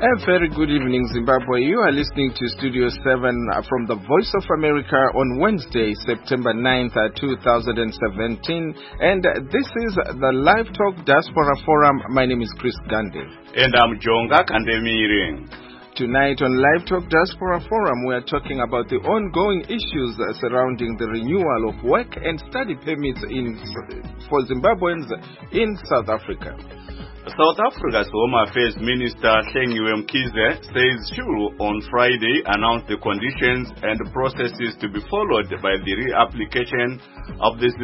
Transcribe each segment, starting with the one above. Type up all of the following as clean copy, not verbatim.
A very good evening, Zimbabwe. You are listening to Studio 7 from the Voice of America on Wednesday, September 9th, 2017. And this is the Live Talk Diaspora Forum. My name is Chris Gandhi. And I'm Jonga Kandemiring. Tonight on Live Talk Diaspora Forum, we are talking about the ongoing issues surrounding the renewal of work and study permits for Zimbabweans in South Africa. South Africa's Home Affairs Minister Hlengiwe Mkhize says she will on Friday announce the conditions and processes to be followed by the reapplication of the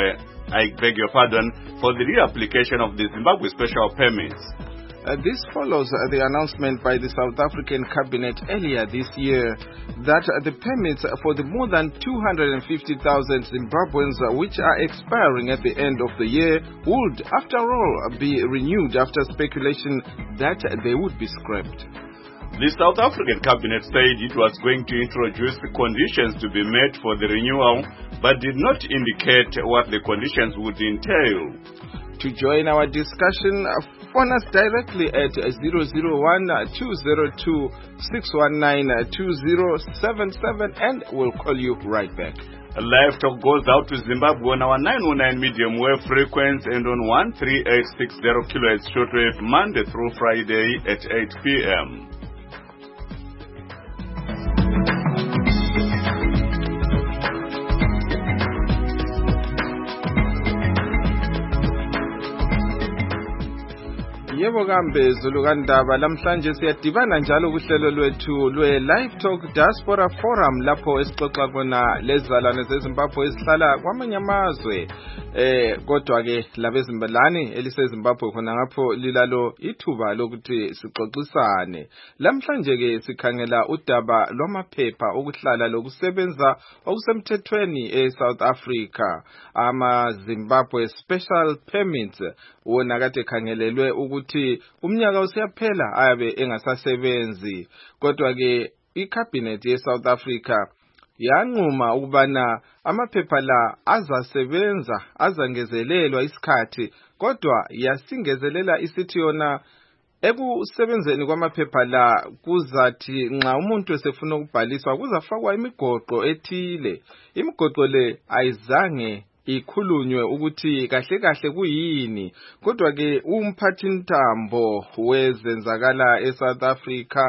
for the reapplication of the Zimbabwe special permits. This follows the announcement by the South African cabinet earlier this year that the permits for the more than 250,000 Zimbabweans which are expiring at the end of the year would, after all, be renewed after speculation that they would be scrapped. The South African cabinet said it was going to introduce the conditions to be met for the renewal, but did not indicate what the conditions would entail. To join our discussion, phone us directly at 001-202-619-2077 and we'll call you right back. Live Talk goes out to Zimbabwe on our 909 medium wave frequency and on 13860 kHz shortwave Monday through Friday at 8 p.m. Yebo kambe Zulu kandaba lamhlanje siyadibana njalo kuhlelo lwethu lwe-Live Talk Diaspora Forum lapho esixoxa khona lezizalwane zeZimbabwe ezihlala kwamanye amazwe kodwa ke labezimbalani eliseZimbabwe khona ngapho lilalo ithuba lokuthi sixoxisane. Lamhlanje ke sikhangela udaba lwamaphepha okuhlala lokusebenza okusemthethweni eSouth Africa, ama Zimbabwe special permits wona kade khangelelwe ukuthi umnyaka usiyaphela ayabe engasasebenzi, kodwa ke icabinet yeSouth Africa yanquma ukubana amaphepha la azasebenza azangezelelwa isikhathi, kodwa yasingezelela isithi yona ekusebenzeni kwamaphepha la kuzathi nxa umuntu esefuna ukubhaliswa kuzafakwa imigoqo ethile. Imigoqo le ayizange ikhulunywe ukuthi kahle kahle kuyini, kodwa ke umphathintambo wezenzakala eSouth Africa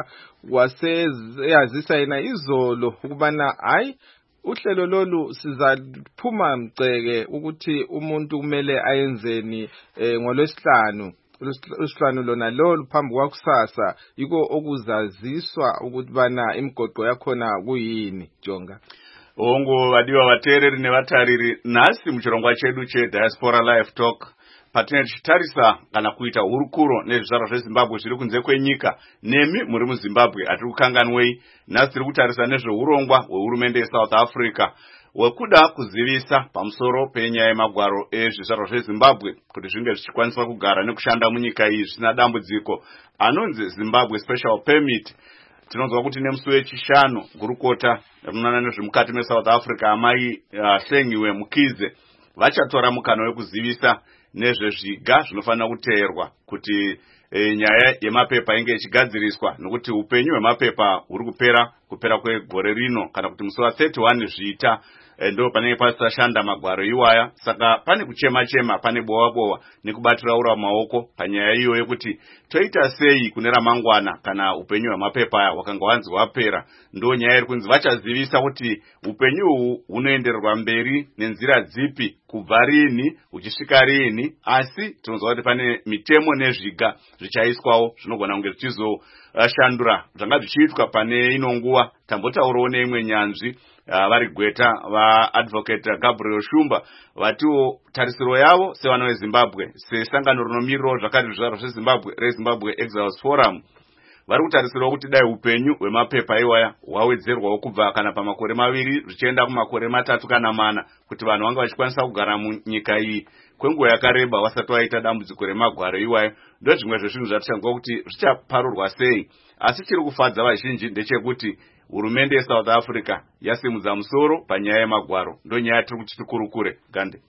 waseyazisa yena izolo ukubana hayi uhlelo lolu sizaphuma mceke ukuthi umuntu kumele ayenzeni ngolwesihlanu. Usihlanu lona lolu phambi kwakusasa yiko okuzaziswa ukuthi bana imigoqo yakhona kuyini. Jonga Ongo vadiwa vateereri nevatariri, nhasi muchirongwa chedu cheDiaspora Live Talk patinotarisa kana kuita hurukuro nezvizvarwa zveZimbabwe zviri kunze kwenyika. Nemi muri muZimbabwe atiri kukanganwei. Nhasi tiri kutarisa nezveurongwa hwehurumende yeSouth Africa hwekuda kuzivisa pamusoro penyaya yemagwaro ezvizvarwa zveZimbabwe kuti zvinge zvichikwanisa kugara nekushanda munyika iyi zvisina dambudziko, anonzi Zimbabwe Special Permit. Tinonzwa kuti nemusi wechishanu gurukota rinoona nezvemukati meSouth Africa amai Hlengiwe Mkhize vachatora mukana wekuzivisa nezvezviga zvinofanira kuteerwa kuti nyaya yemapepa inge ichigadziriswa, nokuti upenyu hwemapepa huri kupera kwegore rino kana kuti musi wa31 Zvita ndo panenge pasashanda magwaro iwaya. Saka pane kuchema pane bowa nekubatiraura maoko panyaya iyo yekuti toita sei kune ramangwana kana upenyu hwemapepa aya wakanga wanzi wapera. Ndo nyaya iri kunzi vachazivisa kuti upenyu uhu hunoendererwa mberi nenzira dzipi, kubva rini uchisvika rini, asi tinonzwa kuti pane mitemo nezviga zvichaiswawo zvinogona kunge zvichizoshandura zvanga zvichiitwa pane ino nguva. Tambotaurawo neimwe nyanzvi vari gweta vaadvocate Gabriel Shumba vatiwo tarisiro yavo sevana veZimbabwe sesangano rinomirirawo zvakati zvizvarwa zveZimbabwe reZimbabwe Exiles Forum vari kutarisirawo kuti dai upenyu hwemapepa iwaya hwawedzerwawo kubva kana pamakore 2 zvichienda kumakore 3 kana 4 kuti vanhu vanga vachikwanisa kugara munyika iyi kwenguva yakareba vasati vaita dambudziko remagwaro iwaya. Ndo zvimwe zvezvinhu zvatichanzwa kuti zvichaparurwa sei, asi chiri kufadza vazhinji ndechekuti hurumende yeSouth Africa yasimudza musoro panyaya yemagwaro. Ndo nyaya tiri kuti tikurukure. Gande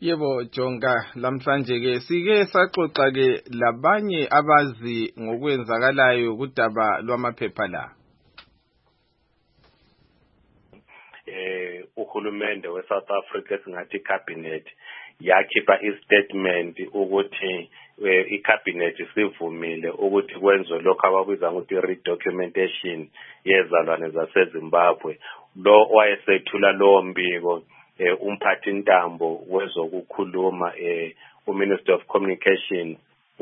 Yebo Jonga, lamhlanje ke sike saxoxa ke labanye abazi ngokwenzakalayo kudaba lwamaphepha la. Uhulumende we South Africa singathi cabinet yakhipha istatement ukuthi icabinet sivumile ukuthi kwenziwe lokho ababiza ukuthi redocumentation yezalwane zaseZimbabwe. Lo wayesethula lo mbiko umphathi ntambo wezokukhuluma uMinister of Communication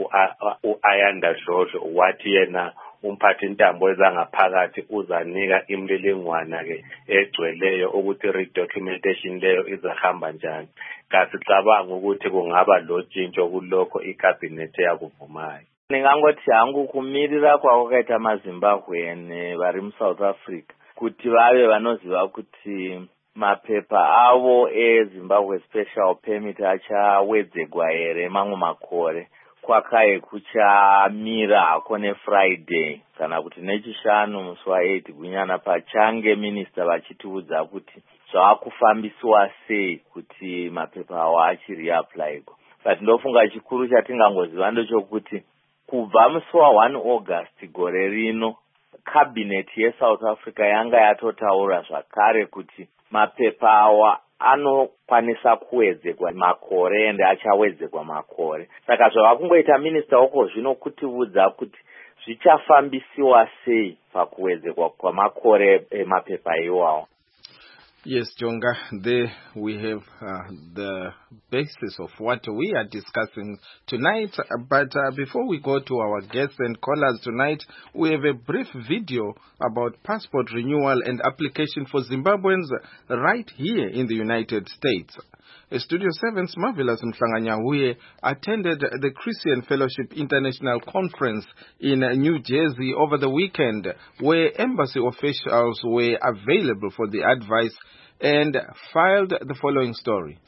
uAyanda Dlodlo wathi yena umphathi ntambo wezangaphakathi uzanika imlilingwana ke egcweleyo ukuthi redocumentation leyo izahamba njani. Kasicabanga ukuthi kungaba lo tshintsho kulokho icabinet yakuvumayo. Ningangothi hangu kumirira kwakaita amaZimbabwean vari muSouth Africa kuti vave vanoziva kuti mapepa avo eZimbabwe Special Permit achawedzegwa here mamwe makore kwakaye kuchamira hako neFriday kana kuti nechishanu musi wa8 gunyana pachange minister vachitiudza kuti zvakufambiswa sei kuti mapepa awo achireapplywa. But ndofunga chikuru chatingangoziva ndechokuti kubva musi wa1 August gore rino cabinet yeSouth Africa yanga yatotaura zvakare kuti mapepa awa anokwanisa kuwedzekwa makore ende achawedzekwa makore. Saka zvavakungoita minista uko zvino kutiudza kuti zvichafambisiwa sei pakuwedzekwa kwamakore emapepa iwawo. Yes, Jonga, there we have the basis of what we are discussing tonight. But before we go to our guests and callers tonight, we have a brief video about passport renewal and application for Zimbabweans right here in the United States. Studio 7's Marvelous Mhlanganyahuye attended the Christian Fellowship International Conference in New Jersey over the weekend, where embassy officials were available for the advice and filed the following story.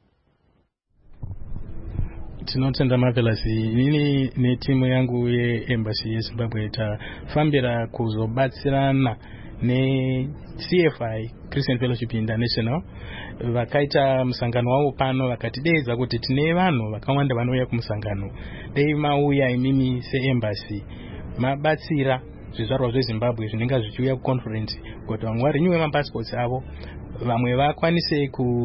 Tinotenda Marvelous, nini netimu yangu embassy yeZimbabwe tafambira kuzobatsirana CFI Christian Fellowship International vakaita musangano wavo pano vakatidedza kuti tine vanhu vakawanda vanouya kumusangano dei mauya imimi seembassy mabatsira zvizvarwa zveZimbabwe zvinenge zvichiuya kuconference kuti vamwe varenewe mapassports avo, vamwe vakwanise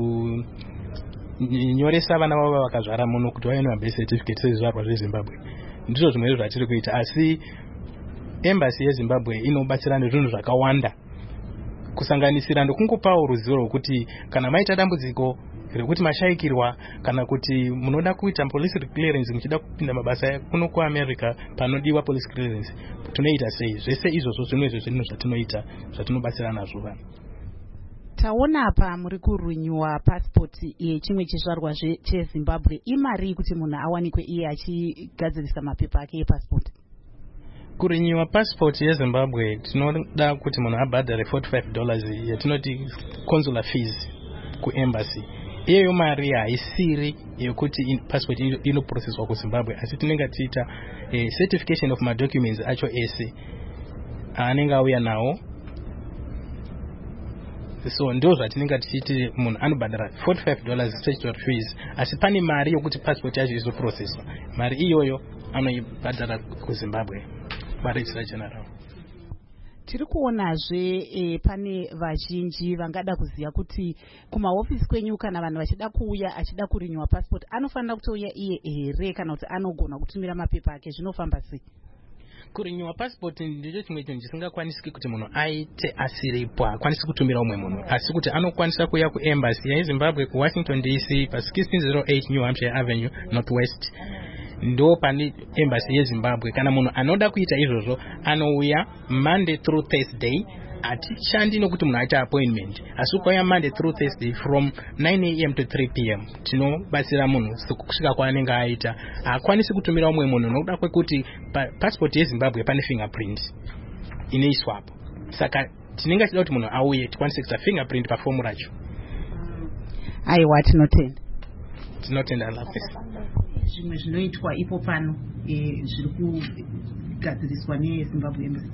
kunyoresa vana vavo vakazvara muno kuti vaone mabirth certificate sezvizvarwa zveZimbabwe. Ndizvo zvimwe zvatiri kuita, asi embassy yeZimbabwe inobatsira nezvinhu zvakawanda kusanganisira ndokungopawo ruzivo rwokuti kana maita dambudziko rekuti mashaikirwa kana kuti munoda kuita police clearance muchida kupinda mabasa kuno kuAmerica panodiwa police clearance tunoita sei. Zvese izvozvo zvimwe zvezvinhu zvatinoita zvatinobatsira nazvo vanhu. Taona apa muri kurenewa passport yechimwe chizvarwa cheZimbabwe. Imari kuti munhu awanikwe iye achigadzirisa mapepa ake epassport. Kurenewa passport yeZimbabwe tinoda kuti munhu abhadhare $45 yatinoti consular fees kuembassy. Iyo mari haisiri yekuti passport inoprocesswa kuZimbabwe, asi tinenge tiita certification of my documents acho ese anenge auya nawo. So ndo zvatinenge tichiti munhu anobhadhara $45 statutory fees, asi pane mari yokuti passport yacho izoprocesswa. Mari iyoyo anoibhadhara kuZimbabwe Registrar General. Tiri kuonazve pane vazhinji vangada kuziva kuti kumahofisi kwenyu kana vanhu vachida kuuya achida kurenewa passport anofanira kutouya iye here kana kuti anogona kutumira mapepa ake, zvinofamba sei? Kurenewa passport ndicho chimwe chinhu chisingakwanisiki kuti munhu aite asiripo, akwanisi kutumira umwe munhu, asi kuti anokwanisa kuya kuembassy yeZimbabwe kuWashington DC pa 1608 New Hampshire Avenue Northwest. Ndo pane embassy yeZimbabwe. Kana munhu anoda kuita izvozvo anouya Monday through Thursday. Atishandi nokuti munhu aita appointment, asi ukauya Monday through Thursday from 9 AM to 3 PM tinobatsira munhu kusvika kwaanenge aita. Haakwanisi kutumira umwe munhu nokuda kwekuti passport yeZimbabwe pane fingerprint inoiswapo. Saka tinenge tichida kuti munhu auye tikwanise kuisa fingerprint pafomu racho. Aiwa, tinotenda lapi. Zvimwe zvinoitwa ipo pano zviri kugadziriswa neZimbabwe Embassy.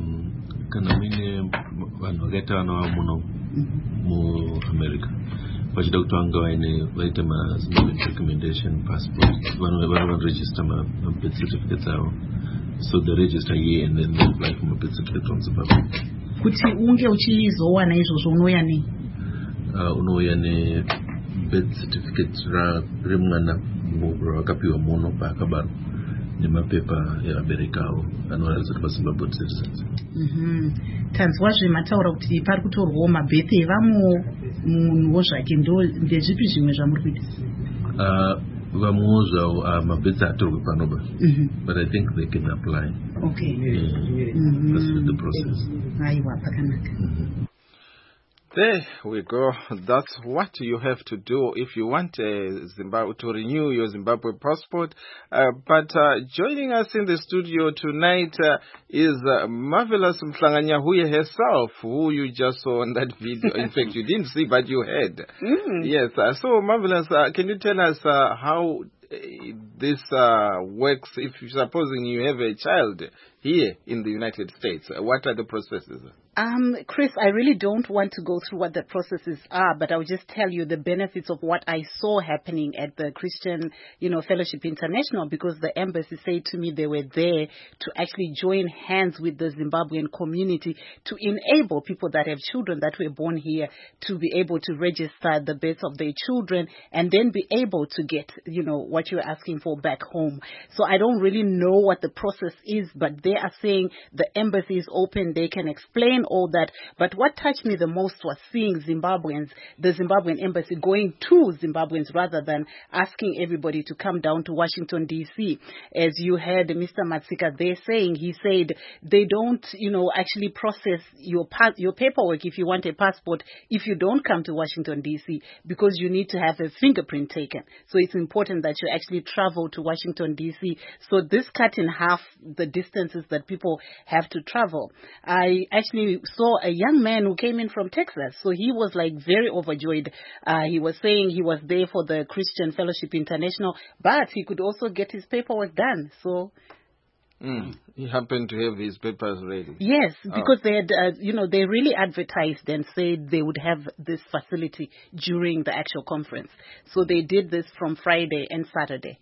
Kana mine vanhu vakaita vana muno muAmerica vachida kutanga vaita mazimbabwean recommendation passport vanoregister mabirth certificates avo, so they register here and then they apply for mabirth certificate from Zimbabwe. Kuti unge uchizowana izvozvo unouya nei? Unouya nebirth certificate remwana rakapiwa muno paakabarwa nemapepa evabereki avo anoratidza kuti vaZimbabwe citizens. Tanzwazve mataura kuti pari kutorwawo mabhethi evamwe munhuwo zvake, ndezvipi zvimwe zvamuri kuita? Vamwewo zvavo mabhethi atorwe panoba, but I think they can apply. Okay. That's the process. Aiwa, pakanaka. There we go. That's what you have to do if you want Zimbabwe to renew your Zimbabwe passport. But joining us in the studio tonight is Marvelous Mhlanganyahuye herself, who you just saw on that video. In fact, you didn't see, but you heard. Yes. So, Marvelous, can you tell us how this works if supposing you have a child here in the United States? What are the processes? Chris, I really don't want to go through what the processes are, but I'll just tell you the benefits of what I saw happening at the Christian, Fellowship International, because the embassy said to me they were there to actually join hands with the Zimbabwean community to enable people that have children that were born here to be able to register the births of their children and then be able to get, what you're asking for back home. So I don't really know what the process is, but they are saying the embassy is open, they can explain all that. But what touched me the most was seeing Zimbabweans, the Zimbabwean embassy going to Zimbabweans rather than asking everybody to come down to Washington, D.C. As you heard Mr. Matsika there saying, he said they don't, actually process your paperwork if you want a passport if you don't come to Washington, D.C. because you need to have a fingerprint taken. So it's important that you actually travel to Washington, D.C. So this cut in half the distances that people have to travel. I actually saw a young man who came in from Texas, so he was very overjoyed. He was saying he was there for the Christian Fellowship International, but he could also get his paperwork done. So he happened to have his papers ready. Yes, because they had, they really advertised and said they would have this facility during the actual conference. So they did this from Friday and Saturday.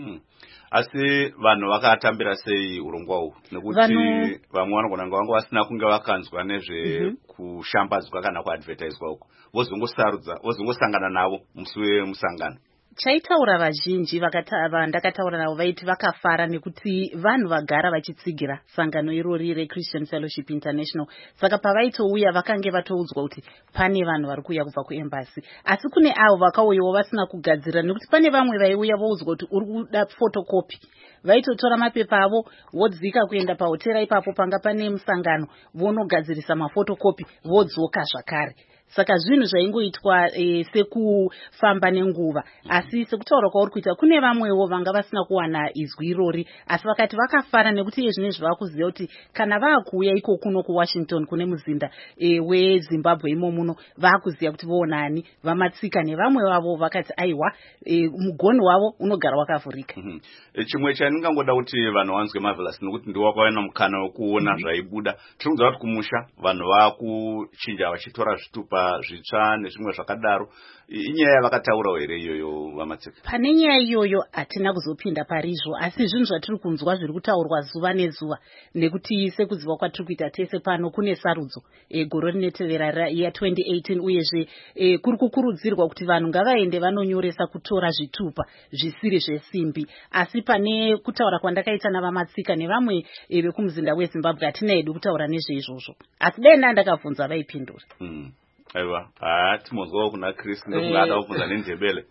Asi vanhu vakatambira sei urongwa uhu nekuti vamwe vanogona vanga vasina kunge vakanzwa nezve kushambadzwa kana kuadvertiswa uku vozongosangana navo musi wemusangano. Chaitaura vazhinji ndakataura navo vaiti vakafara nekuti vanhu vagara vachitsigira sangano irori reChristian Fellowship International. Saka pavaitouya vakange vatoudzwa kuti pane vanhu vari kuuya kubva kuembassy. Asi kune avo vakauyawo vasina kugadzira nekuti pane vamwe vaiuya voudzwa kuti uri kuda photocopy. Vaitotora mapepa avo vodzika kuenda pahotera ipapo panga pane musangano vonogadzirisa maphotocopy vodzoka zvakare. Saka zvinhu zvaingoitwa sekufamba nenguva, asi sekutaura kwauri kuita kune vamwewo vanga vasina kuwana izwi irori, asi vakati vakafara nekuti zvinezvi vakuziva kuti kana vaakuuya iko kuno kuWashington kune muzinda weZimbabwe imo muno vaakuziva kuti voonani vamatsika nevamwe vavo vakati aiwa mugoni wavo unogara wakavhurika. Chimwe chandingangoda kuti vanhu vanzwe Marvelous nokuti ndiwo wakawana mukana wekuona zvaibuda. Tinoziva kuti kumusha vanhu vakuchinja vachitora zvitupa zvitsva nezvimwe zvakadaro. Inyaya yavakataurawo here iyoyo vamatsika? Pane nyaya iyoyo hatina kuzopinda parizvo, asi zvinhu zvatiri kunzwa zviri kutaurwa zuva nezuva nekuti sekuziva kwatiri kuita tese pano kune sarudzo gore rinotevera ya2018 uyezve kuri kukurudzirwa kuti vanhu ngavaende vanonyoresa kutora zvitupa zvisiri zvesimbi. Asi pane kutaura kwandakaita navamatsika nevamwe vekumuzinda weZimbabwe hatina hedu kutaura nezveizvozvo, asi dai ndakabvunza vaipindura. Aiwa, timozwawo kuna Chris ndokungada kubvunza nendebele.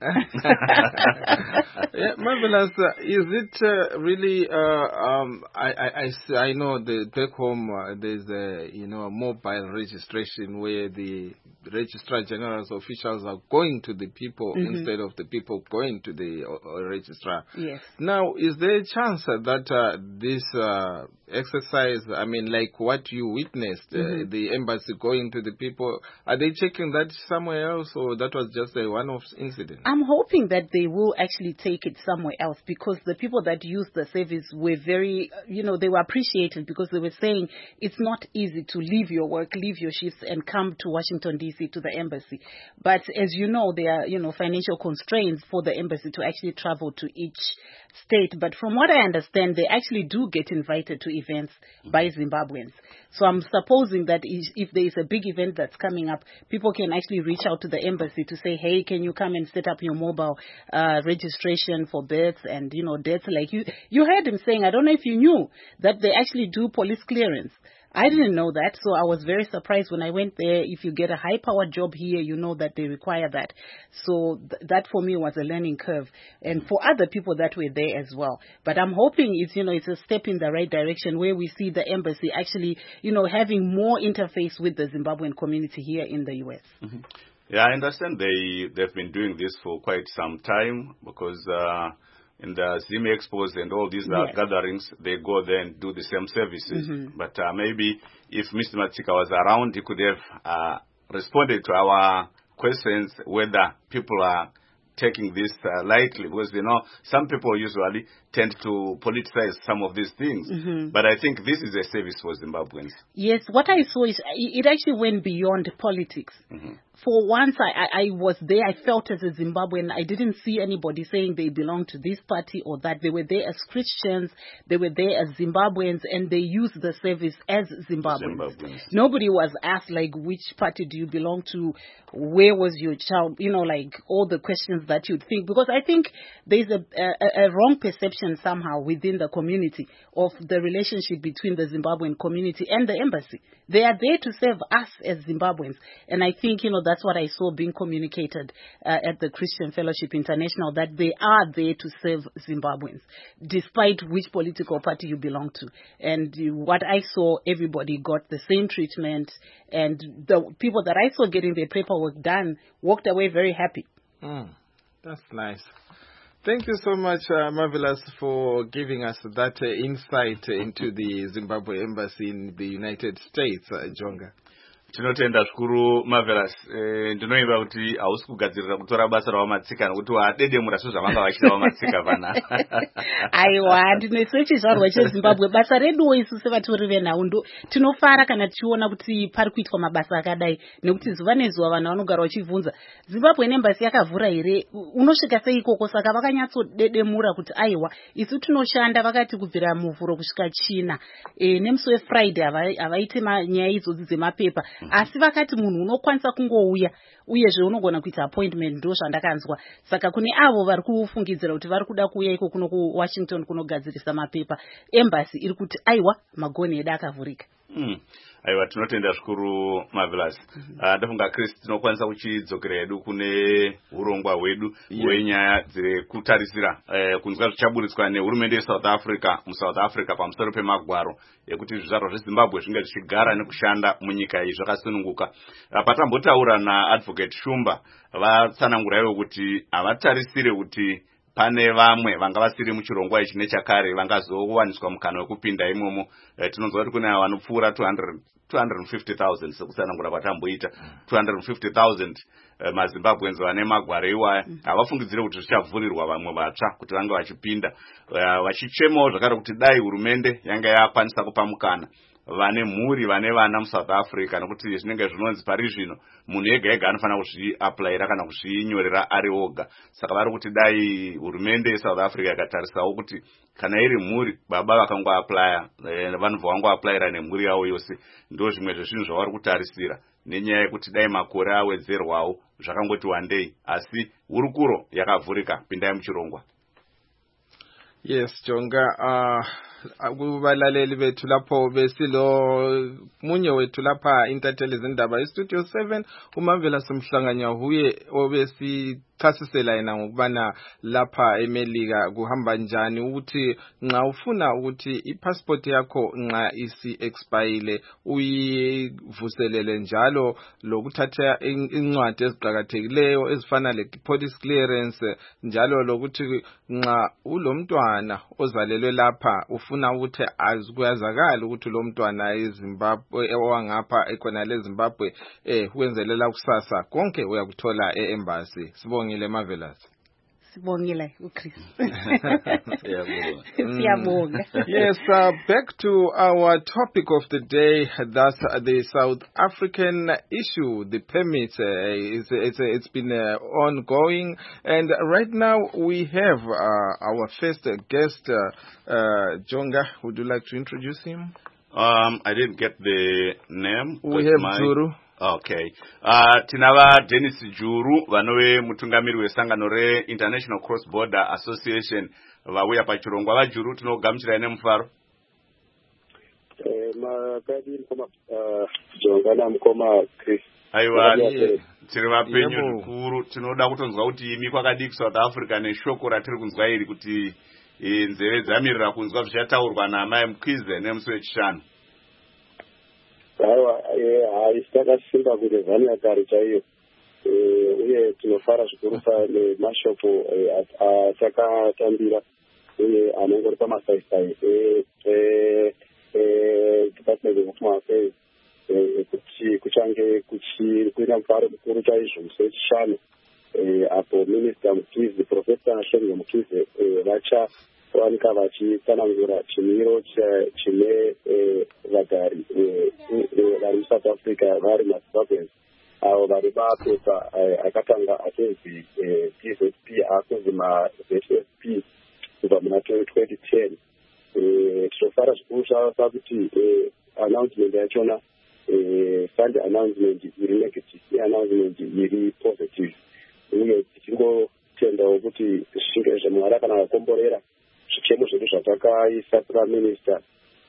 Yeah, Marvelous, is it really I know that back home there's a mobile registration where the registrar general's officials are going to the people instead of the people going to the registrar. Yes. Now, is there a chance that this exercise, I mean, like what you witnessed, the embassy going to the people, are they checking that somewhere else, or that was just a one-off incident? I'm hoping that they will actually take it somewhere else, because the people that used the service were very, they were appreciated, because they were saying it's not easy to leave your work, leave your shifts and come to Washington, D.C. DC to the embassy. But as you know, there are, financial constraints for the embassy to actually travel to each state. But from what I understand, they actually do get invited to events by Zimbabweans. So I'm supposing that if there is a big event that's coming up, people can actually reach out to the embassy to say, hey, can you come and set up your mobile registration for births and, deaths like you heard him saying, I don't know if you knew that they actually do police clearance. I didn't know that, so I was very surprised when I went there. If you get a high-powered job here, you know that they require that. So that for me was a learning curve, and for other people that were there as well. But I'm hoping it's a step in the right direction where we see the embassy actually, having more interface with the Zimbabwean community here in the U.S. Mm-hmm. Yeah, I understand they've been doing this for quite some time because in the Zim Expos and all these gatherings, they go there and do the same services. Mm-hmm. But maybe if Mr. Matsika was around, he could have responded to our questions whether people are taking this lightly, because some people usually tend to politicize some of these things. Mm-hmm. But I think this is a service for Zimbabweans. Yes, what I saw is it actually went beyond politics. Mm-hmm. For once, I was there. I felt as a Zimbabwean. I didn't see anybody saying they belong to this party or that. They were there as Christians. They were there as Zimbabweans, and they used the service as Zimbabweans. Nobody was asked, like, which party do you belong to? Where was your child? Like all the questions that you'd think. Because I think there's a wrong perception somehow within the community of the relationship between the Zimbabwean community and the embassy. They are there to serve us as Zimbabweans. And I think, that's what I saw being communicated at the Christian Fellowship International, that they are there to serve Zimbabweans, despite which political party you belong to. And what I saw, everybody got the same treatment. And the people that I saw getting their paperwork done walked away very happy. That's nice. Thank you so much, Marvelous, for giving us that insight into the Zimbabwe Embassy in the United States, Jonga. Tinotenda zvikuru Marvelous. Ndinoimba kuti hausi kugadzirira kutora basa ravamatsika nokuti wadedemura sezvavanga vachida vamatsika pana. Aiwa, ndinesu chizvarwa cheZimbabwe. Basa reduwo isu sevatori venhau tinofara kana tichiona kuti pari kuitwa mabasa akadai, nekuti zuva nezuva vanhu vanogara vachibvunza Zimbabwe Embassy yakavhura here, unosvika sei ikoko? Saka vakanyatsodedemura kuti aiwa, isu tinoshanda, vakati kubvira muvhuro kusvika China, nemusi weFriday havaite nyaya idzodzi dzemapepa. Asi vakati munhu unokwanisa kungouya uyezve unogona kuita appointment, ndo zvandakanzwa. Saka kune avo vari kufungidzira kuti vari kuda kuuya iko kuno kuWashington kunogadzirisa mapepa, embassy iri kuti aiwa, magoni edu akavhurika. Aiwa, tinotenda zvikuru Marvelous. Ndafunga Chris tinokwanisa kuchidzokera hedu kune urongwa hwedu hwenyaya dzekutarisira kunzwa zvichaburitswa nehurumende yeSouth Africa muSouth Africa pamusoro pemagwaro ekuti zvizvarwa zveZimbabwe zvinge zvichigara nekushanda munyika iyi zvakasununguka. Patambotaura naAdvocate Shumba, vatsanangura ivo kuti havatarisire kuti pane vamwe vanga vasiri muchirongwa ichi nechakare vangazowaniswa mukana wekupinda imomo. Tinonzwa kuti kune vanopfuura 250,000 sekutsanangura kwatamboita 250,000 maZimbabweans vane magwaro iwaya. Havafungidzire kuti zvichavhurirwa vamwe vatsva kuti vange vachipinda, vachichemawo zvakare kuti dai hurumende yanga yakwanisa kupa mukana vane mhuri vane vana muSouth Africa, nokuti zvinenge zvinonzi pari zvino munhu ega ega anofanira kuzviaplayira kana kuzvinyorera ari oga. Saka vari kuti dai hurumende yeSouth Africa yakatarisawo kuti kana iri mhuri baba vakangoaplaya, vanhu vangoaplayira nemhuri yavo yose, ndo zvimwe zvezvinhu zvavari kutarisira, nenyaya yekuti dai makore awedzerwawo zvakangoti wandei, asi hurukuro yakavhurika, pindai muchirongwa. Yes, Jonga, kubalaleli bethu lapho besilo munye wethu lapha intatheli zindaba iStudio 7 uMarvelous Mhlanganya huye obesichasisela yena ngokubana lapha eMelika kuhamba njani, ukuthi nxa ufuna ukuthi ipassport yakho nxa isi expire uyivuselele, njalo lokuthatha incwadi eziqhakathekileyo ezifana lepolice clearance, njalo lokuthi nxa ulomntwana ozalelwe lapha ufuna ukuthi azikuyazakala ukuthi lo mntwana eZimbabwe owangapha ekhona leZimbabwe ukwenzelela kusasa konke uyakuthola eembassy. Sibongile Marvelous. Sibongile uChris. Yes, back to our topic of the day. That's the South African issue. The permits, it's been ongoing, and right now we have our first guest, Jonga. Would you like to introduce him? I didn't get the name. We have Juru. Okay. Tinava Dennis Juru, vanove mutungamiri wesangano re International Cross Border Association. Vauya pachirongwa va Juru tinogamuchira ine mufaro. Makadi mkoma Jongana mkoma Chris. Aiwa, tiri vapenyu zvikuru tinoda kutonzwa kuti imi kwakadii kuSouth Africa neshoko ratiri kunzwa iri kuti nzeve dzamirira kunzwa zvichataurwa naamai Mkhize nemusi wechishanu. Aiwa, takashinda kuti zvanakari chaiyo. Uye tinofara zvikurusa nemashoko atakatambira uye anongori pamasaisai Department of Home Affairs kuti kuchange kuina mufaro mukuru chaizvo musi wechishanu apo Minister Mkhize, Professor Shengo Mkhize vachawanika vachitsanangura chimiro chine vagari vari muSouth Africa vari maZimbabweans avo vari mapepa akatanga achinzi PZP akunzi maZSP kubva muna 2010. Tinofara zvikuru zvava kuti announcement yachona Sunday announcement iri negative, announcement iri positive. Uye tichingotendawo kuti zvinge zvaMwari kana vakomborera zvichemo zvedu zvatakaisa Prime Minister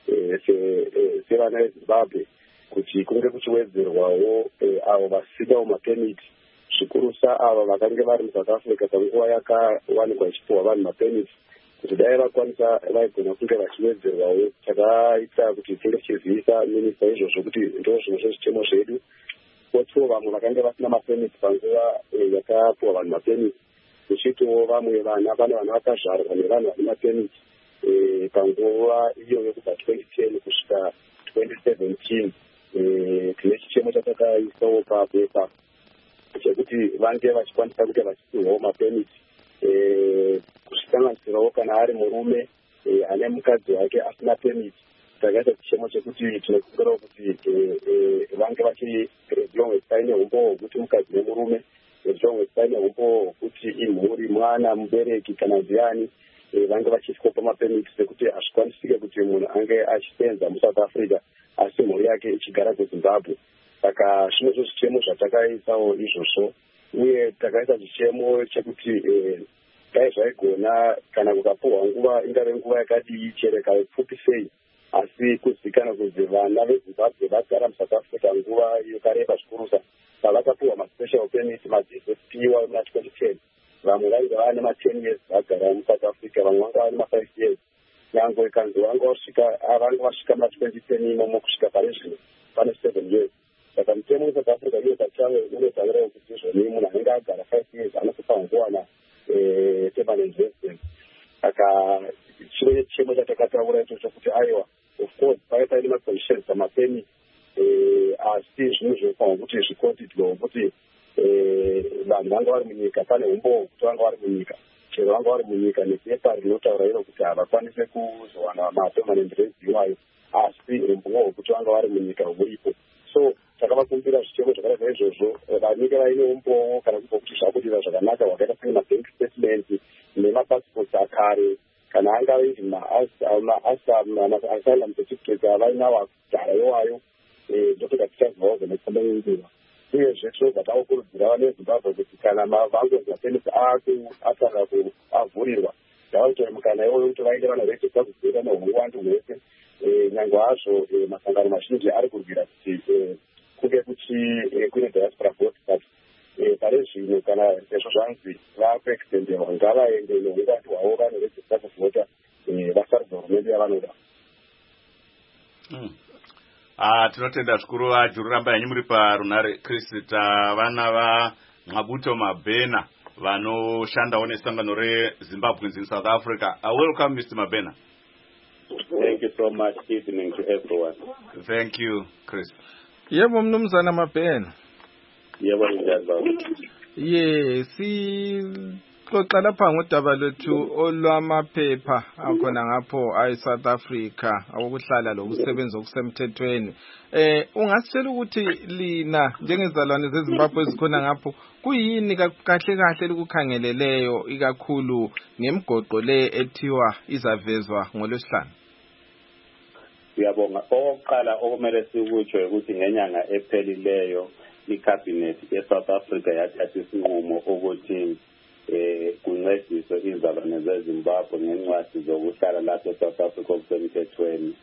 sevana veZimbabwe kuti kunge kuchiwedzerwawo avo vasidawo mapeniti zvikurusa ava vakange vari muSouth Africa panguva yakawanikwa ichipiwa vanhu mapeniti kuti dai vakwanisa vaigona kunge vachiwedzerwawo. Takaita kuti tinge tichizivisa minista izvozvo kuti ndo zvimwe zvezvichemo zvedu. Kotiwo vamwe vakange vasina mapeniti panguva yakapiwa vanhu mapeniti, tichitiwo vamwe vana pane vana vakazvarwa nevanhu vane mapeniti panguva iyoyo kubva 2010 kusvika 2017. Tine chichemo chatakaisawo papepa chekuti vange vachikwanisa kuti vachipiwawo mapeniti kusanganisirawo kana ari murume ane mukadzi wake asina peniti. Takaita chichemo chekuti tinokumbirawo kuti vange vachirejongwe saine umbo hwekuti mukadzi nemurume rejongwe saine umbo hwekuti imhuri mwana mubereki kana ndiani vange vachiiswa pamapeniti sekuti hazvikwanisike kuti munhu ange achisenza muSouth Africa asi mhuri yake ichigara kuZimbabwe. Saka zvimwe zvezvichemo zvatakaisawo izvozvo. Uye takaita chichemo chekuti dai zvaigona kana kukapuhwa nguva ingave nguva yakadii chereka pfupi sei asi kuzivikanwa kuti vana veZimbabwe vagara muSouth Africa nguva yakareba zvikurusa pavakapuhwa maspecial permit maDSP muna 2010. Vamwe vainge vane ma10 years vagara muSouth Africa, vamwe vanga vane ma5 years. Nyangwe kanzi vanga vasvika muna 2010 imomo kusvika pari zvino pane 7 years. Saka mutemo weSouth Africa iye pachavo unotaura kuti izvoni munhu anenge agara 5 years anofanira kuwana permanent residence. Saka chimwe chemo chatakataura ichocho kuti aiwa, of course paine maconditions amapeni asi zvinhu zvinofanira kuti zviconsiderwe kuti vanhu vanga vari munyika, pane umbo kuti vanga vari munyika, chero vanga vari munyika nepepa rinotaura iro kuti havakwanise kuzowana mapermanent residence iwayo asi umbowo hwekuti vanga vari munyika huripo. So takavakumbira zvichemo zvakadai izvozvo vanenge vaine umbowo kana kubva kuti zvakudira zvakanaka hwakaita senge mabank statement nemapassports akare kana angave ivi ma-asylum certificate avainawo akudhara iwayo ndokuti tichazivawo zvinofamba nenguva. Uyezve tinobva tavakurudzira vana veZimbabwe kuti kana vangonzi mapenisi atanga avhurirwa ngavaitore mukana iwoyo kuti vainde vanorejista kudzivirira neuwandu hwese. Nyangwe hazvo masangano mazhinji ari kurwira kuti kunge kune diaspora vote, but pari zvino kana sezvo zvanzi vakuextenderwa ngavaende neuwandu hwavo vanorejista kuvhota vasarudza hurumende yavanoda. Tinotenda zvikuru vaJuru ramba yanyu muri parunare Krista vana vaMabuto Mabena vanoshandawo nesangano reZimbabweans in South Africa. Welcome Mr. Mabena. Thank you so much. Evening to everyone. Thank you, Chris. Yebo mnumzana Mabena. Yebo njalo. Yes, sixoxa lapha ngodaba lwethu olwamaphepha akhona ngapho ayi-South Africa akukuhlala lokusebenza okusemthethweni. Ungasitshela ukuthi lina njengezalwane zeZimbabwe ezikhona ngapho kuyini kahle kahle likukhangeleleyo ikakhulu ngemigoqo le ethiwa izavezwa ngoLwesihlanu? Siyabonga. Okokuqala okumele sikutsho ukuthi ngenyanga ephelileyo iCabinet eSouth Africa yathatha isinqumo ukuthi kuncediswe izalwane zeZimbabwe ngencwadi zokuhlala lapha eSouth Africa okusemthethweni.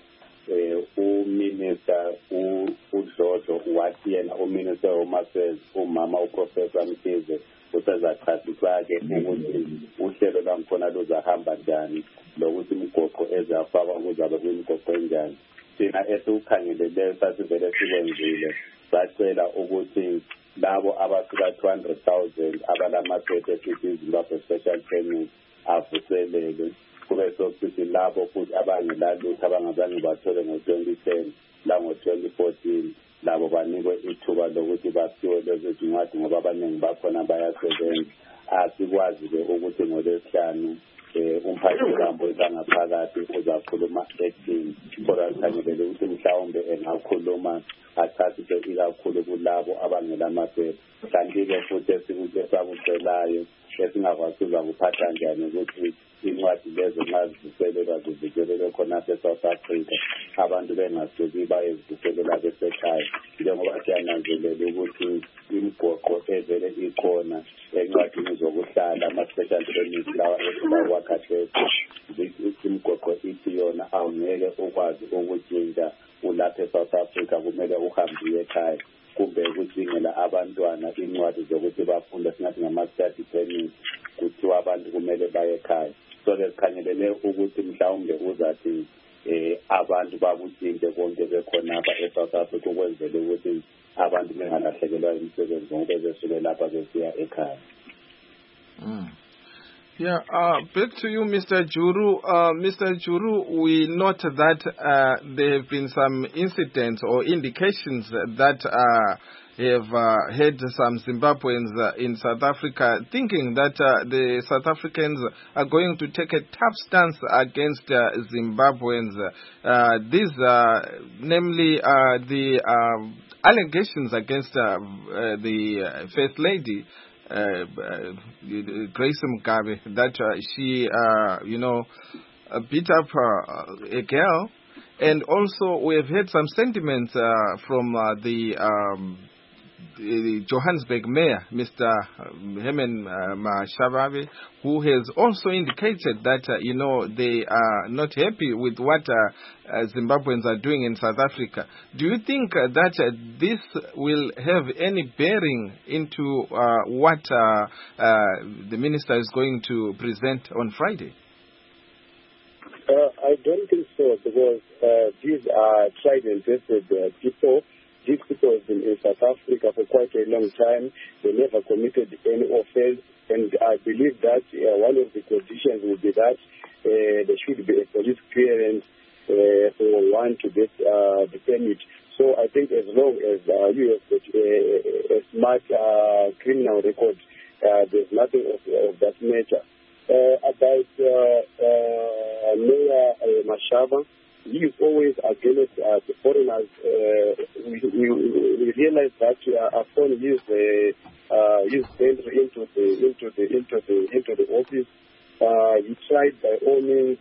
Uminister uDlodlo wathi yena uminister Home Affairs umama uProfessor Mkhize usezachasisa-ke ukuthi uhlelo lwakhona luzahamba njani lokuthi imigoqo ezafakwa kuzabe kuyimigoqo enjani. Thina esiwukhangeleleyo sasivele sikwenzile sacela ukuthi labo abafika 200,000 abalamaphepha esithi Zimbabwe Special Permit avuselelwe. Kube sokuthi labo futhi abangelalutho abangazange bathole ngo-2010 lango-2014 labo banikwe ithuba lokuthi baphiwe lezo zincwadi ngoba abaningi bakhona bayasebenza. Asikwazi-ke ukuthi ngoLwesihlanu umphathikambo wesangaphakathi uzakhuluma ethi kodwa sikhangelele ukuthi mhlawumbe engakhuluma achasise ikakhulu kulabo abangelamaphepha. Kanti-ke futhi esakucelayo esingakwazi uzakuphatha njani ukuthi incwadi lezo nxa zivuselelwa zivuselelwe khona eSouth Africa abantu bengasuki bayezivuselela besekhaya njengoba siyananzelela ukuthi imigoqo evele ikhona encwadini zokuhlala ama-special permit lawa esilawakhathesi imigoqo ithi yona awungeke ukwazi ukutshintsha ulapha eSouth Africa kumele uhambe ekhaya kumbe ukudingela abantwana incwadi zokuthi bafunde singathi ngama-study permit kuthiwa abantu kumele baye ekhaya. So-ke sikhangelele ukuthi mhlawumbe uzathi abantu bakutshintshe konke bekhonapha eSouth Africa ukwenzela ukuthi abantu bengalahlekelwa imisebenzi ngoba besuke lapha besiya ekhaya. Yeah, back to you, Mr. Juru. Mr. Juru, we note that there have been some incidents or indications that have had some Zimbabweans in South Africa thinking that the South Africans are going to take a tough stance against Zimbabweans. These namely the allegations against the First Lady, Grace Mugabe, that she, beat up a girl. And also we have heard some sentiments from the Johannesburg mayor, Mr. Herman Mashavabe, who has also indicated that, they are not happy with what Zimbabweans are doing in South Africa. Do you think that this will have any bearing into what the minister is going to present on Friday? I don't think so, because these are tried and tested people. These people have been in South Africa for quite a long time. They never committed any offense. And I believe that one of the conditions will be that there should be a police clearance for one to get the permit. So I think as long as you have a smart criminal record, there's nothing of that nature. About Mayor Mashava, he is always against the foreigners. We realize that upon his entry into the office, he tried by all means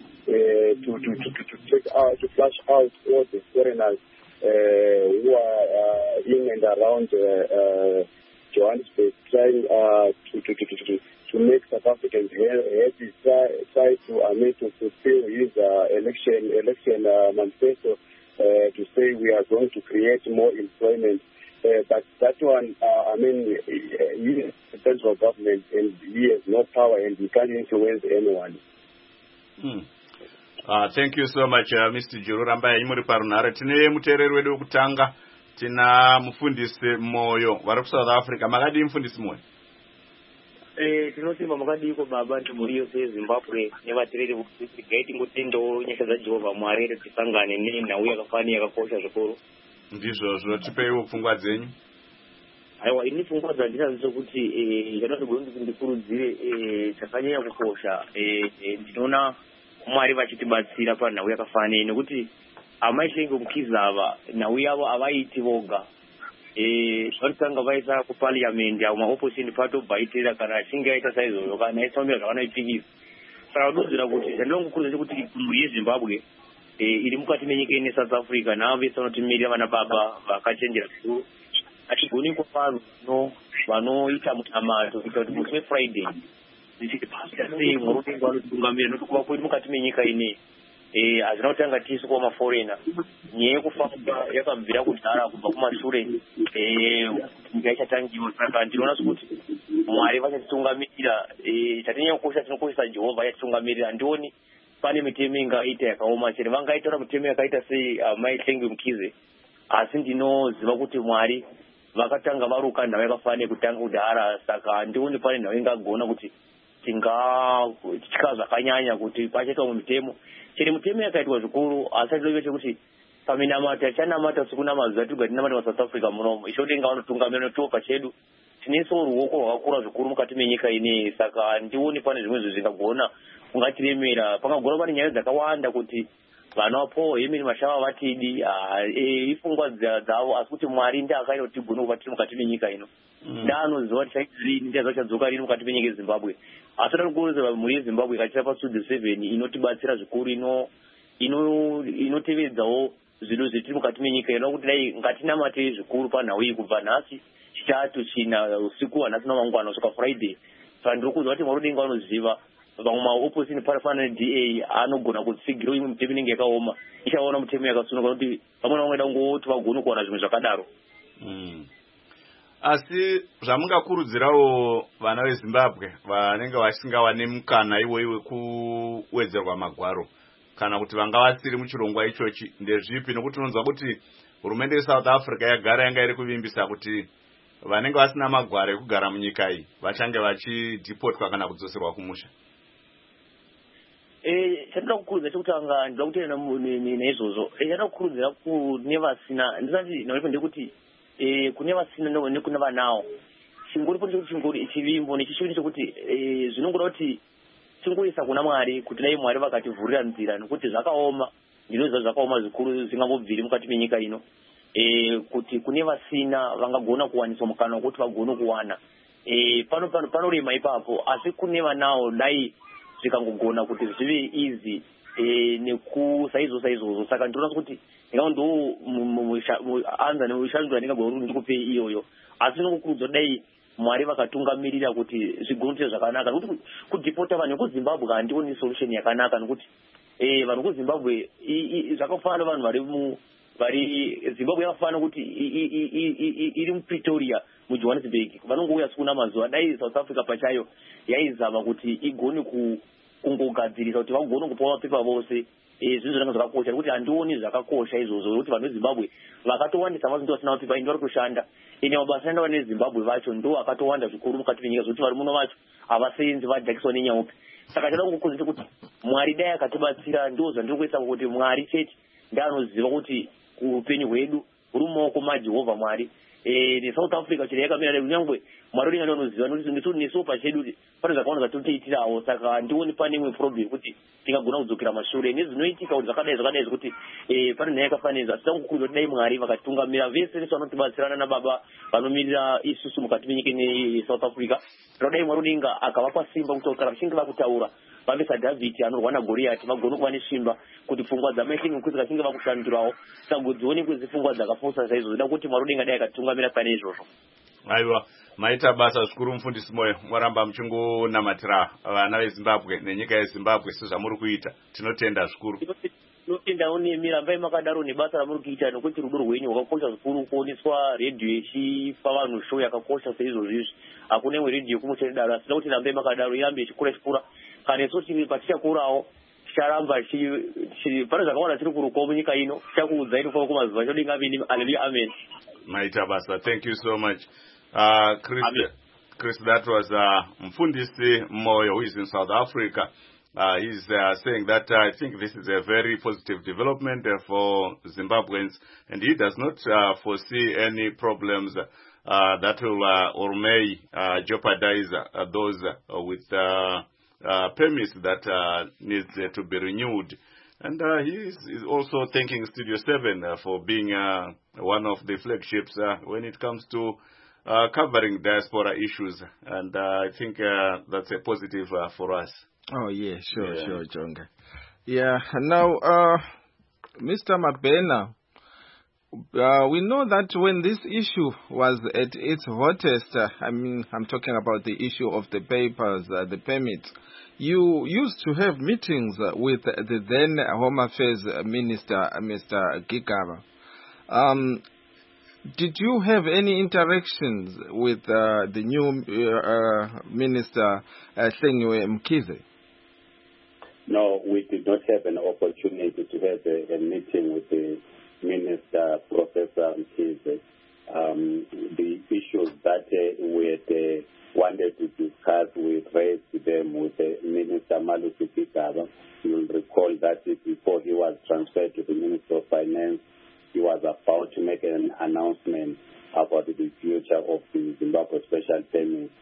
to flush out all the foreigners who are in and around Johannesburg, trying to make South Africans happy, try to fulfill his election manifesto to say we are going to create more employment. But that one, he is the central government and he has no power and he can't influence anyone. Thank you so much, Mr. Juru Ramba Imuri Parunara. Tine mutereri wedu kutanga tina mufundisi moyo vari South Africa. Makadi mufundisi moyo? Tinosimba makadiko baba nzvimbo yose yeZimbabwe nevatereri vekuti ngotendo nyasha dzaJehovha Mwari tisangane nenhau yakafanira yakakosha zvikuru. Ndizvozvo tipeiwo pfungwa dzenyu. aiwa ini pfungwa dzandinadzo kuti zvanogona kuti ndikurudzire chakanyanya kukosha ndinoona Mwari vachitibatsira panhau yakafanana nekuti amai Hlengi Mkhize ava nhau yavo avaiti voga vanotanga vaisa kupariamendi avo maopposition patobva aitera kana achinge aita saizvozvo kana aitsaumira zvavanoipikisa saka kudodzera kuti zvandinongokurudzira kuti mhuri yeZimbabwe iri mukati menyika ine South Africa navo vese vanotimirira vana baba vakachenjera zvikuru achigoni kuvanhu vanoita mutamatu kuita kuti musi weFriday zvichibasa sei Murungu anotungamira nokuti kuva kwedu mukati menyika ine hazvina kutanga tisu kwa maforena nyaya yekufamba yakabvira kudhara kubva kumashure nyika ichatangiwa saka ndinoona sekuti Mwari vachatitungamirira chatinyanya kukosha tinokoshesa Jehovha yatitungamirira handioni pane mitemo ingaita yakaoma chero vangaitora mitemo yakaita sei mai Hlengi Mkhize asi ndinoziva kuti Mwari vakatanga varuka nhau yakafanira kutanga kudhara saka handioni pane nhau ingagona kuti tingatya zvakanyanya kuti pachaitwa mitemo chero mitemo yakaitwa zvikuru asi ndinoiva chekuti paminamata chanamata usiku namazuva tiri tinamata maSouth Africa munomo ichotenga vanotungamira netoka chedu tineso ruoko rwakakura zvikuru mukati menyika ine saka handioni pane zvimwe zvinhu zvingagona kungatiremera pangagona pane nyaya dzakawanda kuti vana vapo Emily Mashava vatidi ifungwa dzavo asi kuti Mwari ndiye akaita kuti tigone kuva tiri mukati menyika ino ndaanoziva kuti chaizvirini ndiye zvachadzoka rini mukati menyika yeZimbabwe asi tanokurudzira mhuri yeZimbabwe ikachira paSudzi 7 inotibatsira zvikuru inotevedzawo zvinhu zvetiri mukati menyika ino kuti dai ngatinamatei zvikuru panhau iyi kubva nhasi chitatu china usiku hanhasi namangwana kusvika Friday saka ndiri kuziva kuti Mwari Mudenga vanoziva vamwe maopposition parafana neDA anogona kutsigirawo imwe mitemo inenge yakaoma ichaona mitemo yakasunuka kuti vamwe na vamwe dangoti vagone kuwana zvimwe zvakadaro asi zvamungakurudzirawo vana veZimbabwe vanenge vasingawani mukana iwoiwe kuwedzerwa magwaro kana kuti vanga vasiri muchirongwa ichochi ndezvipi nokuti unonzwa kuti hurumende yeSouth Africa yagara yanga iri kuvimbisa kuti vanenge vasina magwaro ekugara munyika iyi vachange vachidhipotwa kana kudzoserwa kumusha chandida kukurudzira chekutanga ndida kutenda naizvozvo chandida kukurudzira kune vasina ndisati nauipo ndekuti kune vasina nekune vanawo chingoripo ndechekuti chingori chivimbo nechishuvi chekuti zvinongoda kuti tingoisa kuna Mwari kuti dai Mwari vakativhurira nzira nekuti zvakaoma ndinoziva zvakaoma zvikuru zvingangobviri mukati menyika ino kuti kune vasina vangagona kuwaniswa mukana wekuti vagone kuwana panorema ipapo asi kune vanawo dai zvikangogona kuti zvive easy nekusaizvozvo saka ndinoona kuti ndingawo ndo anza neushanzura ndingagona kuti ndikupe iyoyo asi ndinokukurudzira dai Mwari vakatungamirira kuti zvigone zvakanaka nekuti kudhipota vanhu vekuZimbabwe handioni solution yakanaka nekuti vanhu vekuZimbabwe zvakafanana vanhu vari Zimbabwe yakafanana kuti iri muPretoria muJohannesburg vanongouya siku namazuva dai South Africa pachayo yaizama kuti igone kungogadzirisa kuti vagone kupa mapepa vose zvinhu zvanga zvakakosha nekuti handioni zvakakosha izvozvo nekuti vanhu veZimbabwe vakatowandisa vazinto vasina mapepa indi vari kushanda ine mabasa aenda vane Zimbabwe vacho ndo akatowanda zvikuru mukati menyika zvokuti vari muno vacho havasenzi vadhakiswa nenyaupi saka chada kukurudzira kuti Mwari dai akatibatsira ndo zvandiri kuisa kuti Mwari chete ndiye anoziva kuti upenyu hwedu huri mumaoko maJehovha Mwari neSouth Africa chero yakamira kunyangwe Mwari Mudenga anoziva nokuti nesu pachedu pane zvakawanda zvatinotiitirawo saka handioni pane imwe problem kuti tingagona kudzokera mashure nezvinoitika kuti zvakadai zvekuti pane nhaya yakafanira asi tangokurudzira kuti dai Mwari vakatungamira vese nesu vanotibatsirana nababa vanomirira isusu mukati menyika neSouth Africa dai Mwari Mudenga akavapa simba kuti kana vachinge vakutaura vamisa David anorwa naGoriati vagone kuva nesimba kuti pfungwa dzamai Hlengi Mkhize vachinge vakushandurawo saka dzionekwe dzipfungwa dzakafosa saizvo zvida kuti Mwari Mudenga dai akatungamira pane izvozvo. Aiwa, maita basa zvikuru mufundisi Moyo, mwaramba muchingonamatira vana veZimbabwe nenyika yeZimbabwe sezvamuri kuita. Tinotenda zvikuru. Tinotenda nemi rambai makadaro nebasa ramuri kuita nekuti rudo rwenyu rwakakosha zvikuru kuoneswa redhiyo ichipa vanhu show yakakosha seizvozvi. Hakuna imwe redhiyo kumuchedaro asi kuti rambai makadaro irambe ichikura kana isu tiri patichakurawo ticharamba pane zvakawanda tiri kurukawo munyika ino tichakuudzai nekuva kumazuva chodenga ameni haleluya amen. Maita basa, thank you so much. Chris, that was Mfundisi Moyo, who is in South Africa. He's saying that I think this is a very positive development for Zimbabweans, and he does not foresee any problems that will or may jeopardize those with permits that needs to be renewed. And he is also thanking Studio 7 for being one of the flagships when it comes to covering diaspora issues. And I think that's a positive for us. Oh, yeah, sure, Jonga. Yeah, now, Mr. Mabena, we know that when this issue was at its hottest, I'm talking about the issue of the papers, the permits, you used to have meetings with the then Home Affairs Minister, Mr. Gigaba. Did you have any interactions with the new Minister, Hlengiwe Mkhize? No, we did not have an opportunity to have a meeting with the Minister, Professor Mkhize. The issues that we had wanted to discuss, we raised them with the Minister Malusi Gigaba. You will recall that before he was transferred to the Minister of Finance, he was about to make an announcement about the future of the Zimbabwe Special Permit.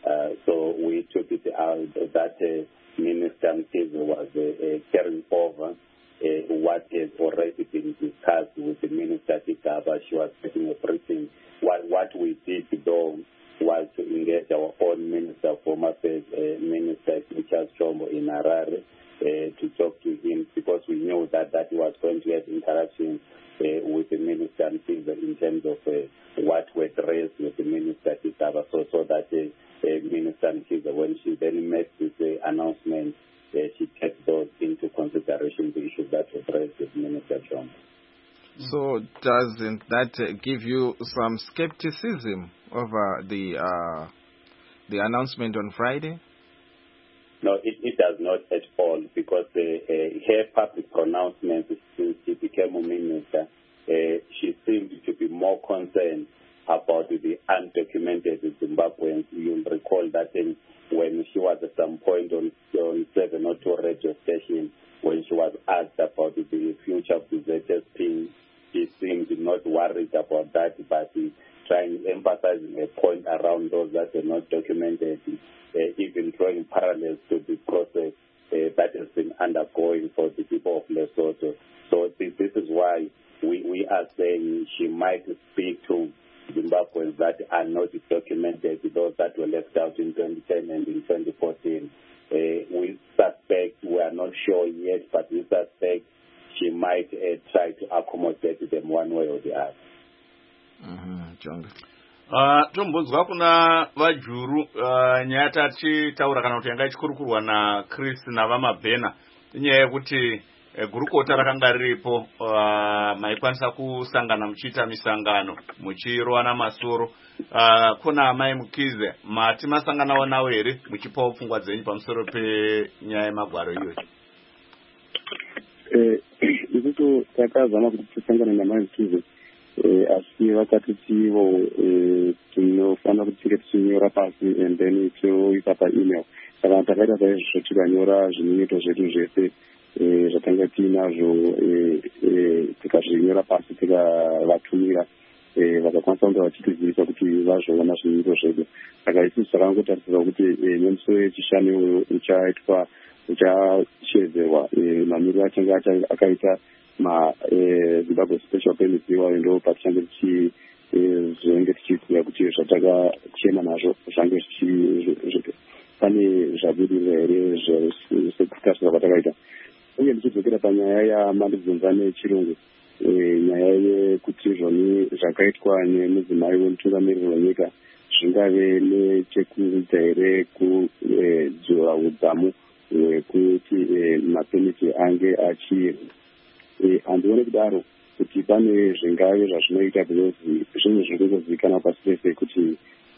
So we took it out that Minister Mkhize was carrying over what has already been discussed with the Minister Gigaba. She was making a briefing. What we did though was to engage our own Minister of Home Affairs, Minister Charles Chombo in Harare, to talk to him because we knew that he was going to have interaction with the Minister in terms of what were raised with the Minister Gigaba, so that Minister Mkhize, when she then made this announcement, she took those into consideration, the issues that were raised with Minister Chombo. So doesn't that give you some skepticism over the announcement on Friday? No, it does not at all, because her public pronouncements since she became a minister, she seemed to be more concerned about the undocumented Zimbabweans. You'll recall that when she was at some point on 702 radio station, when she was asked about the future of the ZSP, she seemed not worried about that, but trying emphasizing a point around those that are not documented, even drawing parallels to the process that has been undergoing for the people of Lesotho. So this is why we are saying she might speak to Zimbabweans that are not documented, those that were left out in 2010 and in 2014. We suspect, we are not sure yet, but we suspect she might try to accommodate them one way or the other. Tombonzwa kuna vajuru nyaya tachitaura kana kuti yanga ichikurukurwa na Chris navamabhena inyaya yekuti gurukota rakanga riripo maikwanisa kusangana muchiita misangano muchirowana masoro kuna amai Mkhize mati masanganawo nawo here muchipawo pfungwa dzenyu pamusoro penyaya yemagwaro iyoyo? Isusu takazama kuti tisangane namai Mkhize, asi vakatitivo tinofanira kuti tinge tichinyora pasi and then toisa paemail. Saka takaita saizvozvo tikanyora zvinonyeto zvedu zvese zvatanga tiinazvo tikazvinyora pasi tikavatumira, vakakwanisa kunge vachitizivisa kuti vazvoona zvinonyeto zvedu. Saka isusu takangotarisira kuti nemusi wechishanu uchaitwa uchachedzerwa mamiriro achange akaita Zimbabwe Special Permit iwayo ndo patichange tichizonge tichiziva kuti zvatakachema nazvo zvange pane zvabudirira here sekutasira kwatakaita. Uye ndichidzokera panyaya yamandibvunza nechirungu, nyaya yekuti zvoni zvakaitwa nemudzimai wemutungamiriri wenyika zvingave nechekuita here kudzora udzamu hwekuti mapemiti ange handione kudaro kuti pane zvingave zvazvinoita zvinhu zviri kungozivikanwa pasi pese kuti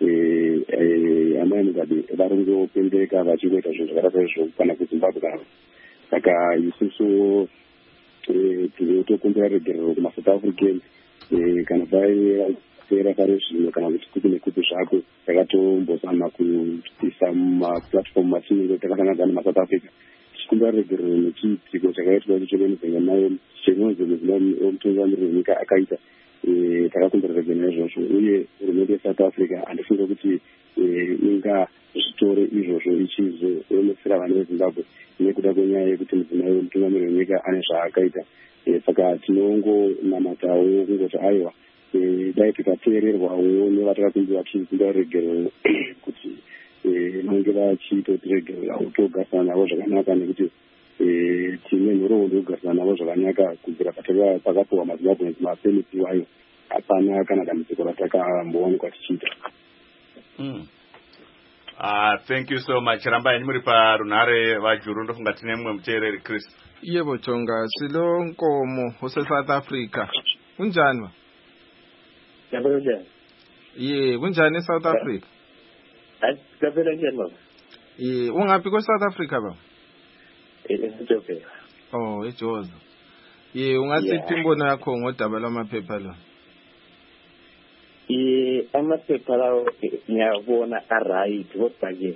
amai Mugabe vari kungopembereka vachingoita zvinhu zvakadaro saizvo kana kuZimbabwe kana. Saka isusu tinotokumbira regerero kumaSouth African kana vaipera pari zvino kana kuti kupi nekupi zvako takatombozama kuisa mumaplatform matinenge takasangana nemaSouth Africa tichikumbira regerero nechiitiko chakaitwa chichemenzenganayo chenonzi mutungamiriri wenyika akaita. Takakumbira regerero izvozvo, uye hurumende yeSouth Africa andifunge kuti inga zvitoro izvozvo ichizoemesera vanhu veZimbabwe nekuda kwenyaya yekuti mudzimai wemutungamiri wenyika ane zvaakaita. Saka tinongonamatawo kungoti aiwa dai tikateererwawo nevatakakundiwa tichizinda regero kuti vange vachitotiregererawo togarisana navo zvakanaka, nekuti tine nhoroondo yokugarisana navo zvakanaka kubvira pakapuwa maZimbabwe mapemiti wayo. Hapana kana dambudziko ratakambowanikwa tichiita. Thank you so much. Rambai muri parunhare vajuru, ndofunga tine mumwe muteereri Chris. Yebo Chonga, Silo Nkomo South Africa. Unjani? Unjani South Africa? Ungaphi South Africa ba? Ejozi. Oh, eJozi. Ungasithi imbono yakho ngodaba lwamaphepha lo? Amaphepha lawo ngiyabona right kodwa ke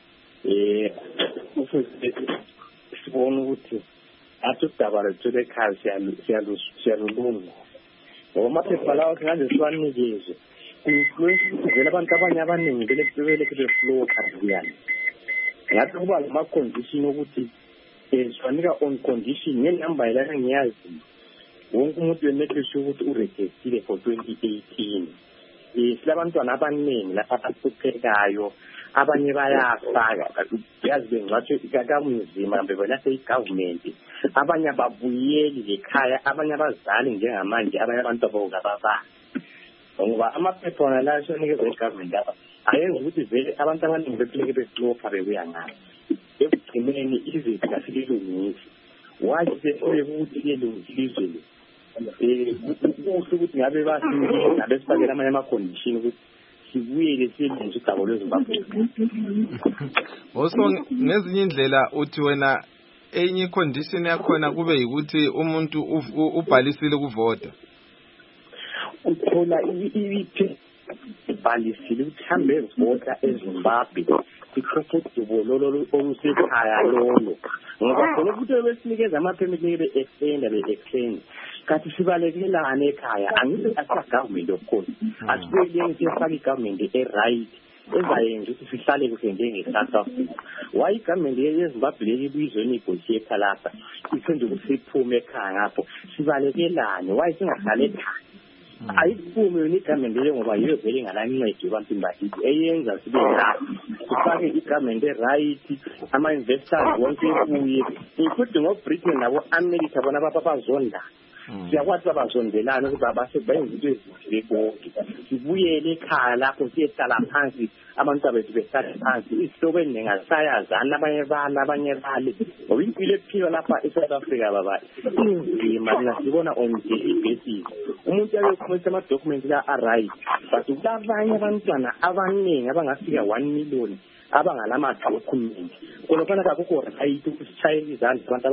sibona ukuthi atudaba lethu lekhaya siyalulunga. Ngoba amaphepha lawo kanjani siwanikeze influence kuvela abantu abanye abaningi belekubele kule flow kaziyana. Ngathi kuba lama-condition ukuthi siwanika on condition ngenamba yelana ngiyazi wonke umuntu wemake sure ukuthi uregistrele for 2018. Silabantwana abaningi lapha abahluphekayo, abanye bayafaka yazi bengcwatshe ikakamuzima bebona seyigovernment, abanye ababuyeli lekhaya, abanye abazali njengamanje, abanye abantu abokababa. Ngoba amaphepha wona la sonikezwe igovernment lapha ayenza ukuthi vele abantu abaningi bephileke besilopha bebuya ngayo. Ekugcineni izinto kasililungisi wathi sefike ukuthi lelungilizwe kuhle ukuthi ngabe basinike ngabe sifakele amanye ama-condition ukuthi sibuyele siyenze ugabo lweZimbabwe. Also ngezinye indlela uthi wena enye condition yakhona kube yikuthi umuntu ubhalisile ukuvota. Uthola ibhalisile ukuthi hambe evota eZimbabwe kwikhofudubo lolo olusekhaya lolo. Ngoba khona ukuthi besinikeza ama-permit be-extend kathi sibalekelane ekhaya angithi asika-government of course asibuyeleni siyafaka i-government e-right ezayenza ukuthi sihlale kuhle njenge-South Africa. Why i-government yeZimbabwe leli ibuyizwe negotiator lapha ithende ukuthi siphume ekhaya ngapho sibalekelane. Why singahlale ekhaya? Ayiphume yona i-government leyo ngoba yiyo vele ingalancedi abantu bakithi eyenza sibe ngayo sifake i-government e-right, ama-investors wonke ebuye include ngo-Britain nabo-America bona babazonda. Siyakwazi babazondelana ukuthi bayenza into ezinhle bonke. Sibuyele ekhaya lapho siyehlala phansi, abantu abethu behlala phansi, izihlobo ezinengasayazana, abanye bale. Ngoba impilo ephilwa lapha eSouth Africa baba inzima, singasibona on daily basis. Umuntu ayokhomisa ama-documents la a-right, but kulabanye abantwana abaningi abangafika 1 million abangalama-document. Khonofana kakukho right ukuthi sishayele izandla abantu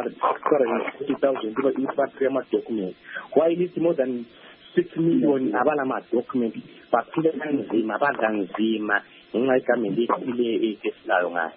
abayi-250,000 baphiwe ama-document. Why lithi more than 6 million abalama-document baphile kanzima, badla nzima ngenxa yegamenti ethile esilayo ngayo.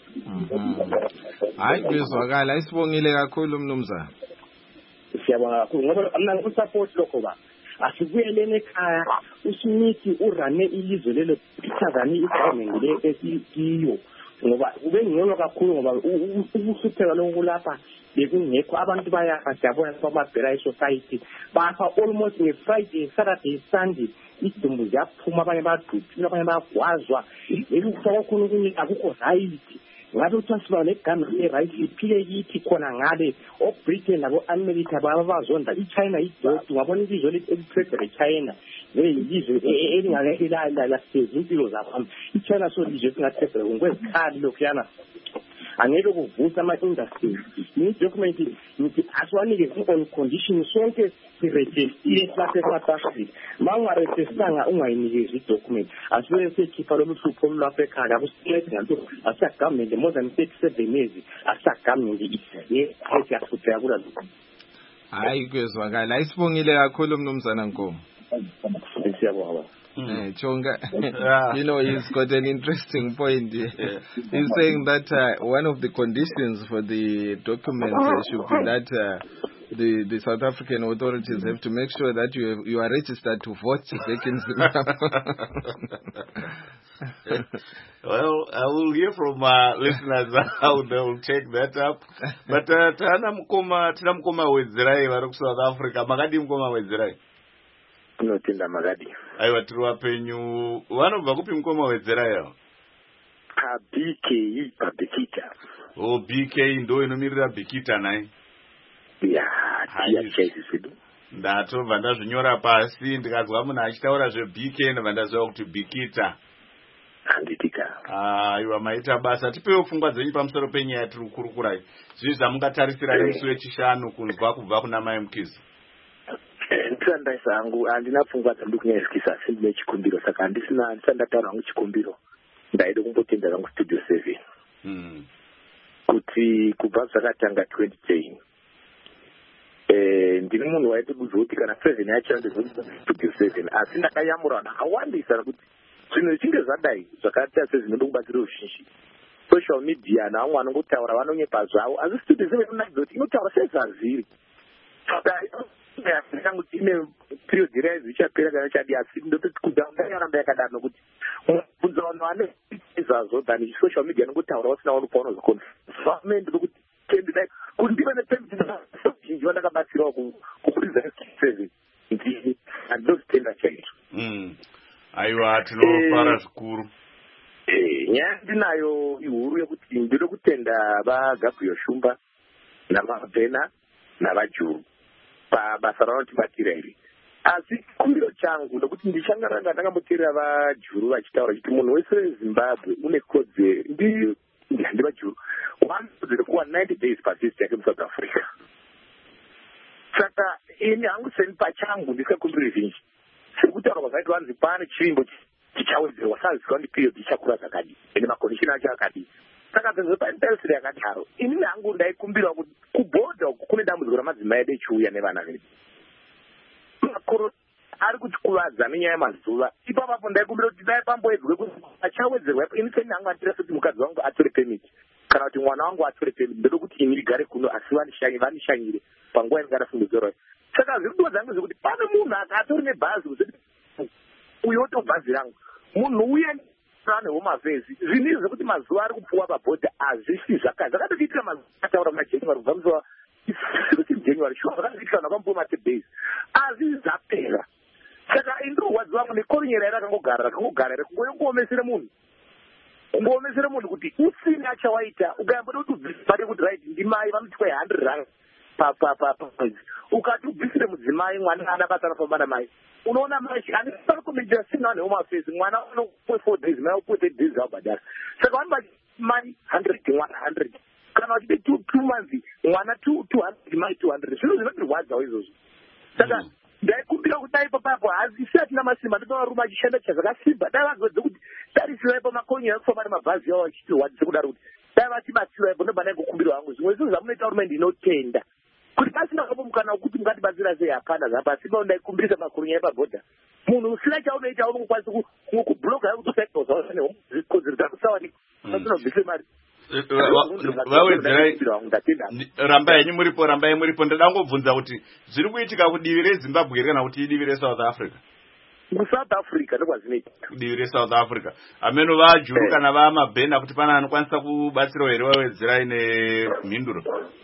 Hayi kuyezwakala, isibongile kakhulu mnumzana. Siyabonga kakhulu ngoba mina ngikusupport lokho ba. Asibuyeleni ekhaya uSmith urane ilizwe lelo Tanzania igovernment le esikiyo ngoba ubengcono kakhulu ngoba ukuhlupheka lokulapha bekungekho abantu bayafa siyabona kwamabhera society bafa almost nge-Friday, Saturday, Sunday idumbu ziyaphuma, abanye bayaduthula, abanye bayagwazwa. Ekufaka khona okunye akukho right. Ngabe uthiwa siba negama le-right siphile kithi khona ngabe o-Britain nabo-America babazonda i-China idoti. Ngabona ilizwe elitrade le-China ilizwe elingake lasezi impilo zabantu. I-China so lizwe esingatrade ngokwezikhali lokhuyana angeke kuvusa ama-industry. Ni-document nithi asiwanike on condition sonke sirejistiye lapha eSouth Africa. Ma ungarejistanga ungayinikezi i-document asibe sekhipha lolu hlupho olulapha ekhaya akusincedi nganto asiyagamende more than 37 years asiyagamende yasihlupheka kula lokho. Hayi kuyezwakala, ayisibongile kakhulu mnumzana Nkomo. Siyabonga. Chonga, you know, he's got an interesting point. He's saying that one of the conditions for the document should be that the South African authorities have to make sure that you are registered to vote back in Zimbabwe. Well, I will hear from listeners how they will take that up. But tina mukoma wedzirai vari kuSouth Africa. Makadi mukoma wedzirai? Unotenda makadi. Aiwa, tiri wapenyu. Vanobva kupi mukoma wedzirai? BK Bikita. Oh, BK ndo inomirira Bikita nai? Ndatobva ndazvinyora pasi ndikazwa munhu achitaura zveBK ndobva ndaziva kuti Bikita. Handitika. Aiwa, maita basa. Tipewo pfungwa dzenyu pamusoro penyaya tiri kukurukurai. Zvizvi zvamungatarisira nemusi wechishanu kunzwa kubva kuna Mai Mukiza. Ndisandaisa hangu handina pfungwa dzandiri kunyanyisisa asi ndine chikumbiro, saka ndisandataura hangu chikumbiro. Ndaida kumbotenda hangu Studio 7. Kuti kubva zvakatanga 2010 ndine munhu waitibudza kuti kana 7 yacho Studio 7 asi ndakayamura ndakawandisa kuti zvinhu zvichinge zvadai zvakaita sezvinoda kubatsira ruzhinji. Social media naamwe anongotaura vanonyepa zvavo, asi Studio 7 unaidza kuti inotaura sezvazviri. Saka kuti ine period iraizvi ichapera kana chadi, asi ndototi kudhaunda yakadaro nokuti mubvunza vanhu vane izvazvo than social media anongotaura vasina vanhu paunozokonfa. Ndiri kuti tendidai kuti ndive nepenzhinji vandakabatsirawo kubudisa 7 ndini handinozitenda chaizvo. Aiwa, tinofara zvikuru. Nyaya ndinayo ihuru yekuti ndiri kutenda vaGabriel Shumba naMabhena navaJuru pabasa ranotibatira iri. Asi kumbiro changu ndokuti ndichangaranga ndakamboteerera vaJuru vachitaura kuti munhu wese weZimbabwe une kodzero ndivaJuru wanokodzero kuwa 90 days pasist yake muSouth Africa. Saka ini hangu seni pachangu ndisikakumbiri zhinji sekutaura kwakaitwa vanzi pane chivimbo chichawedzerwa saziva ndi period ichakura zvakadi ende makondishini acho akadi. Saka zvinhu paintarisiri yakadaro inini hangu ndaikumbira kuti kubhodha uku kune dambudziko ramadzimai edu echiuya nevana vedu. Makore ari kutikuvadza nenyaya yemazuva. Ipapapo ndaikumbira kuti dai pamboedzwe kuti achawedzerwa. Ini seni hangu andira kuti mukadzi wangu atore permit kana kuti mwana wangu atore permit. Ndoda kuti ini ndigare kuno asi vanishanyire panguva iningadafungidzorwa. Saka zviri kudiwa dzangu zvekuti pane munhu akatori nebhazi kuti uyo bhazi rangu munhu uye nehome affairs zvinhu zvekuti mazuva ari kupfuwa pabhodha hazvisi zvakatokiitira mazuva ataura muna January kubva muzuva 16 January shuwa zvakatokiitira vanhu vakampuwa matebhezi asi zvapera. Saka indirwadzi wangu nekorinyera iri rakangogara kungoomesere munhu kuti usina chawaita ukayamboda kuti ubvisipake kuti right ndimai vanotwa 100 rand pamwedzi ukati ubvisire mudzimai mwana anabasa anofamba namai unoona mai anifana kumitira sina nehome affairs mwana unopuwe 4 days mai upuwe 30 days awabhadhara. Saka vanobati mai 100 mwana 100 kana vachide 2 months mwana 200 mai 200 zvinhu zvinotirwadzawo izvozvo. Saka ndaikumbira kuti dai papapo hazisi hatina masimba nditovarume achishanda chazvakasimba dai vagodze kuti tarisiraipo makonyo ekufamba nemabhazi avo achitirwadzise kudaro kuti dai vatibatsiraipo ndobva ndaikukumbira hangu zvimwe zvinhu zvamunoita rume ndinotenda kuti pasina kapo mukana wekuti mungatibatsira sei hapana zvapasi pao ndaikumbirisa makonyo epabhodha munhu usina chaunoita unokwanisa kubloga yakuti usaitozawo nekodzero dzakusawanika asinobvise mari. Vawedzerai rambai muripo ndoda ngobvunza kuti zviri kuitika kudivi reZimbabwe kana kuti idivi reSouth Africa? KuSouth Africa ndokwazvinoita. Kudivi reSouth Africa. Ameno vaJuru kana vaMabhena kuti pana anokwanisa kubatsirawo here vawedzerai nemhinduro?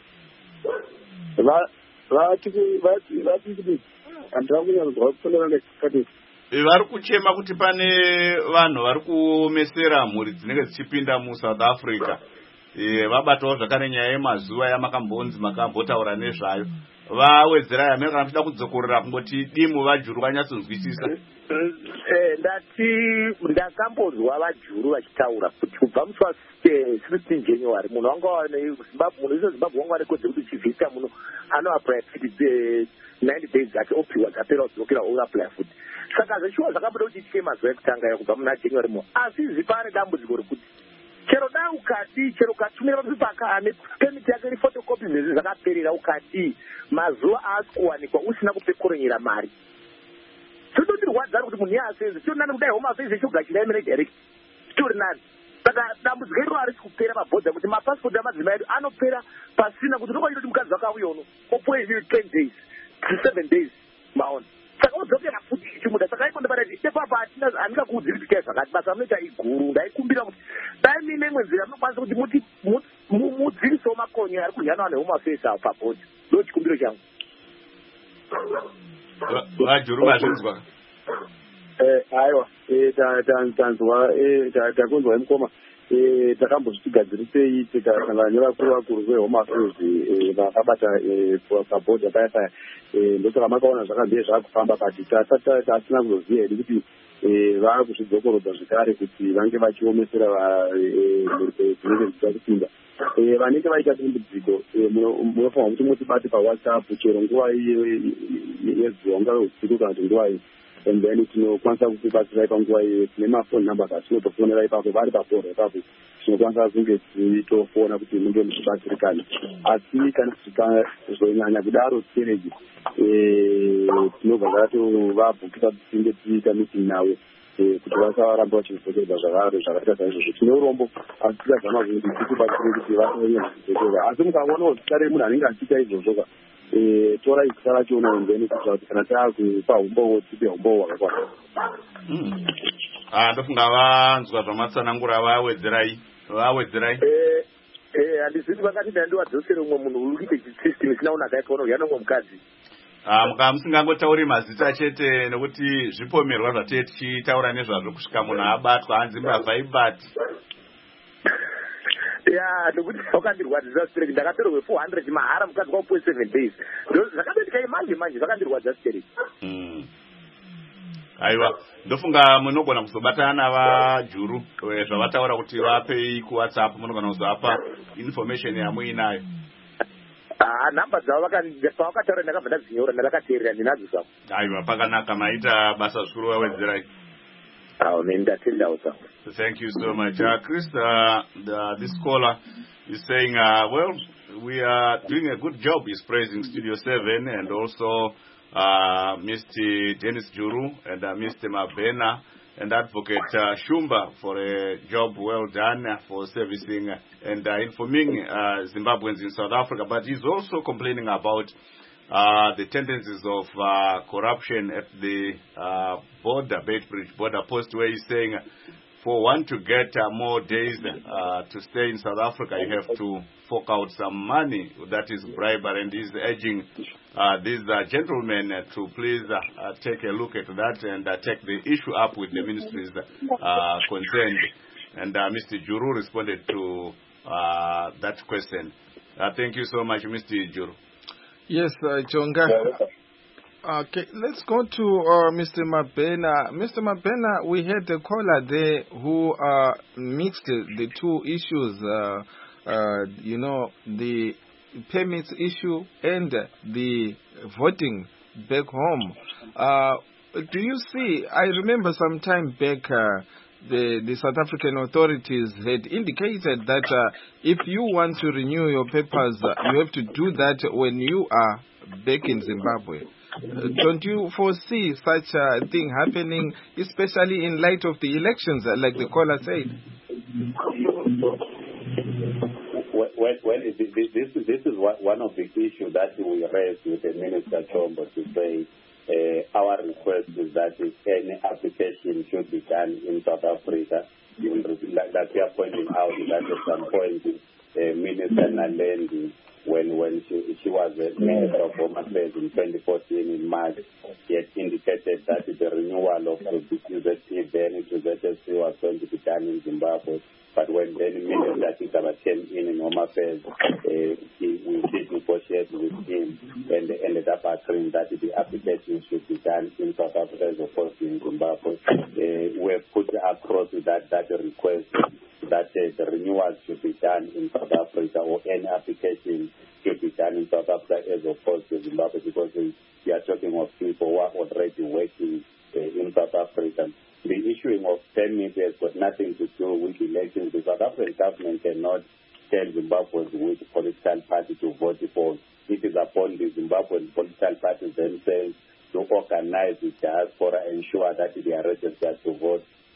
Vari kuchema kuti pane vanhu vari kuomesera mhuri dzinenge dzichipinda muSouth Africa. Vabatawo zvakare nyaya yemazuva yamakambonzi makambotaura nezvayo. Vawedzerai amene kana tichida kudzokorera kungoti dimu vaJuru vanyatsonzwisisa. Ndakambonzwa vaJuru vachitaura kuti kubva musi 16 January munhu wanga Zimbabwe wanga anekodzero kuti chivhisa muno anoapply kuti 90 days ake opiwa dzapera kudzokera oapply futi. Saka zvechiwa zvakabuda kuti itike mazuva ekutanga yakubva muna January mo asi zvipane dambudziko rekuti chero da ukati chero katumira zvipakane permit yake ri photocopy zvezvi zvakaperera ukati mazuva aasi kuwanikwa usina kupekoronyera mari. Zvototirwadza kuti munhu yasenze sio nani kudai home affairs chogachira emene direct stori nani saka dambudziko iro harisi kupera mabhodha kuti mapasipoti amadzimai edu anopera pasina kuti unokwaita kuti mukadzi wakauya uno opuwe 10 days 7 days maona saka udzokera futi chimuda saka ikonde barati epapa handingakuudziri kuti kai zvakati basa rinoita iguru ndaikumbira kuti dai mine imwe nzira munokwanisa kuti mudzivisewo makonye ari kudyanwa nehomafesi apo pabhodha ndo chikumbiro changu vajuru mazvinzwa aiwa tanzwa takunzwa mukoma takambozvitigadzirisei tikasangana nevakuru vehome affairs vakabata pabhodha paya paya ndosaka makaona zvakambiye zvakufamba kati tasina kuzoziva here kuti vava kuzvidzokorodza zvekare kuti vange vachiomesera dzinenge dzichida kupinda vanenge vaita dambudziko munofanira kuti mutibate pawhatsapp chero nguva yezuva ungave usiku kana kuti nguvai and then tinokwanisa kukubatsirai panguva iyo tine mafoni number atinotofonera ipapo vari pabhodha ipapo tinokwanisa kunge tichitofona kuti munge muchibatsirikana asi kana tikazonyanya kudaro tieregi tinobva zvatovabhukisa kuti tinge tiita meeting navo kuti vasaramba vachizvokedza zvakaita saizvozvo tine urombo asi tikazama kuti tikubatsire kuti vasanyanya kuzvokedza asi mukaonawo zita remunhu anenge achiita izvozvoka torai zita rachiona embeni kuitira kuti kana taakupa umbowo tipe umbowo wakakwana ndofunga vanzwa zvamatsanangura vawedzerai handizviti vakati ndandiwadzosere umwe munhu uri kuite chisystem isina kunaka ikaona uya nomwe mukadzi muka musingangotauri mazita chete nekuti zvipomerwa zvatee tichitaura nezvazvo kusvika munhu abatwa hanzi mbavha ibati ya nokuti vakandirwadzisa straight ndakatorerwe 400 mahara mukadzi kwakupuwe 7 days zvakatoitika manje vakandirwadza straight aiwa ndofunga munogona kuzobatana navajuru zvavataura kuti vapei kuwhatsapp munogona kuzovapa information yamuinayo nhamba dzavo pavakataura ndakabva ndadzinyora ndakateerera ndinadzo zvangu aiwa pakanaka maita basa zvikuru vawedzerai Thank you so much. Chris, this caller is saying, well, we are doing a good job. He's praising Studio 7 and also Mr. Dennis Juru and Mr. Mabena and Advocate Shumba for a job well done for servicing and informing Zimbabweans in South Africa. But he's also complaining about the tendencies of corruption at the border, Beitbridge border post, where he's saying for one to get more days to stay in South Africa, you have to fork out some money, that is bribery, and he's urging these gentlemen to please take a look at that and take the issue up with the ministries concerned. And Mr. Juru responded to that question. Thank you so much, Mr. Juru. Yes, Jonga. Okay, let's go to Mr. Mabena. Mr. Mabena, we had a caller there who mixed the two issues, the permits issue and the voting back home. Do you see, I remember some time back, the South African authorities had indicated that if you want to renew your papers, you have to do that when you are back in Zimbabwe. Don't you foresee such a thing happening, especially in light of the elections, like the caller said? Well, this is one of the issues that we raised with the Minister Chombo to say our request is that if any application should be done in South Africa, like we are pointing out that at some point Minister Nalendi, when she was the Minister of Home Affairs in 2014 in March, she had indicated that the renewal of the QZT then to ZSC was going to be done in Zimbabwe. But when then Minister Chikaba came in Home Affairs, we did negotiate with him and ended up agreeing that the application should be done in South Africa as opposed to in Zimbabwe. We have put across that request that the renewal should be done in South Africa or any application should be done in South Africa as opposed to Zimbabwe, because we are talking of people who are already working in South Africa. The issuing of permits has got nothing to do with elections. The South African government cannot tell Zimbabweans which political party to vote for. It is upon the Zimbabwean political parties themselves to organize the diaspora, ensure that they are registered to vote. One of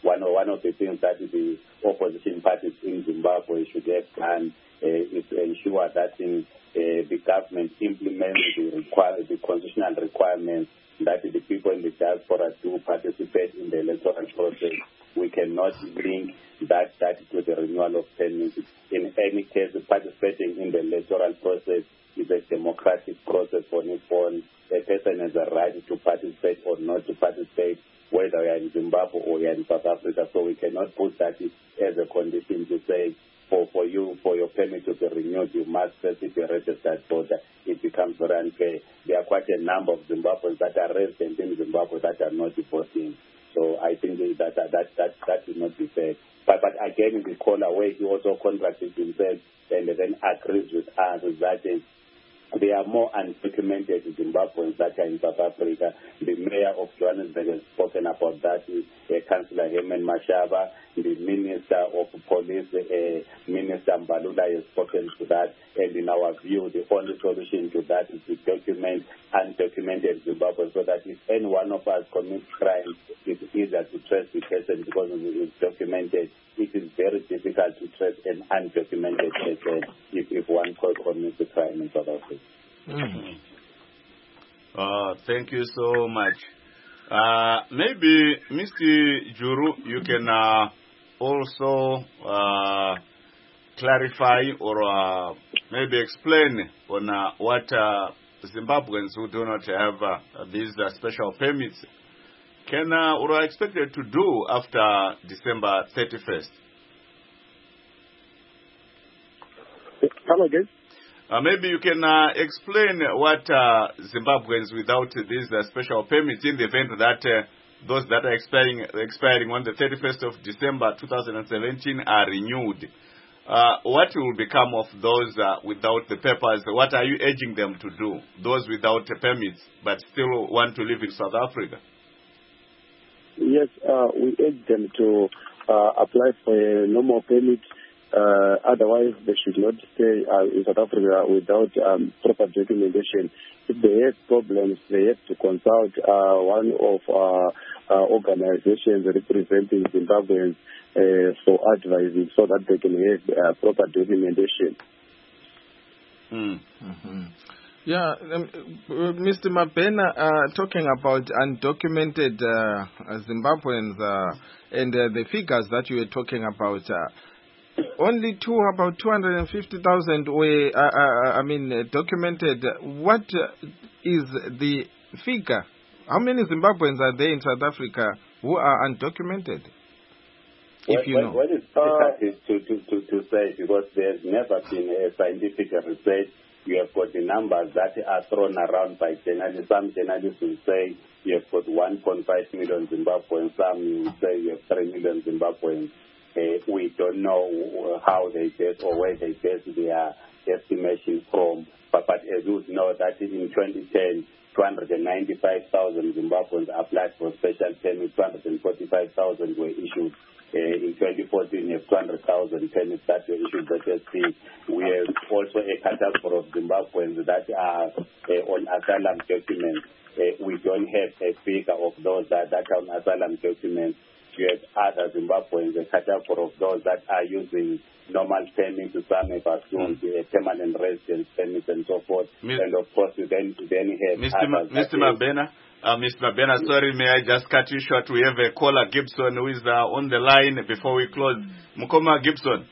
one of the things that the opposition parties in Zimbabwe should have done is to ensure that the government implements the constitutional requirements that the people in the diaspora do participate in the electoral process. We cannot link that to the renewal of permits. In any case, participating in the electoral process is a democratic process on its own. A person has a right to participate or not to participate, whether you are in Zimbabwe or you are in South Africa. So we cannot put that as a condition to say, for your permit to be renewed, you must first be a registered voter. It becomes very unfair. There are quite a number of Zimbabweans that are resident in Zimbabwe that are not voting. So I think that should not be fair. But again, the caller where he also contradicted himself and then agrees with us that there are more undocumented Zimbabweans that are in South Africa. The mayor of Johannesburg has spoken about that. Councillor Herman Mashaba, the Minister of Police, Minister Mbalula has spoken to that. And in our view, the only solution to that is to document undocumented Zimbabweans so that if any one of us commits crime, it's easier to trace the person because it's documented. It is very difficult to trace an undocumented person if one commits a crime in South Africa. Thank you so much. Maybe, Mr. Juru, you can also clarify or maybe explain on what Zimbabweans who do not have these special permits can or are expected to do after December 31st. Come again? Maybe you can explain what Zimbabweans without these special permits, in the event that those that are expiring on the 31st of December 2017 are renewed. What will become of those without the papers? What are you urging them to do? Those without permits but still want to live in South Africa? Yes, we urge them to apply for a normal permit. Otherwise, they should not stay in South Africa without proper documentation. If they have problems, they have to consult one of organizations representing Zimbabweans for advising so that they can have proper documentation. Mm-hmm. Yeah, Mr. Mabena, talking about undocumented Zimbabweans and the figures that you were talking about, only about 250,000 were, documented. What is the figure? How many Zimbabweans are there in South Africa who are undocumented? If you know. What is difficult to say, because there's never been a scientific research. You have got the numbers that are thrown around by journalists. Some journalists will say you have got 1.5 million Zimbabweans. Some will say you have 3 million Zimbabweans. We don't know how they base or where they base their estimation from. But as you know, that in 2010, 295,000 Zimbabweans applied for special permits, 245,000 were issued. In 2014, we have 200,000 permits that were issued by SC. We have also a category of Zimbabweans that are on asylum documents. We don't have a figure of those that are on asylum documents. We have other Zimbabweans, a category of those that are using normal permits, some have assumed permanent residence permits and so forth. And of course, we then have Mr. Mabena, sorry, may I just cut you short? We have a caller, Gibson, who is on the line before we close. Mukoma Gibson.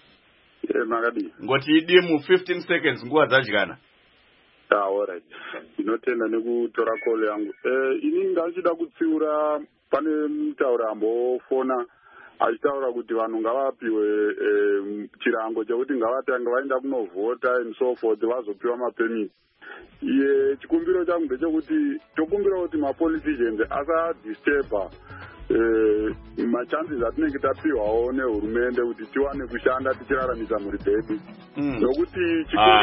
Ngoti idimu 15 seconds, nguwa zachigana. Alright. Inotenda nekutora call yangu. Ini ndachida kutsiura pane mutaura ambofona achitaura kuti vanhu ngavapiwe chirango chekuti ngavatange vaenda kunovhota and so forth vazopiwa mapemiti. Iye chikumbiro changu ndechekuti tokumbira kuti mapoliticians asadisturba machances atinenge tapiwawo nehurumende kuti tiwane kushanda tichiraramisa mhuri dzedu. Nokuti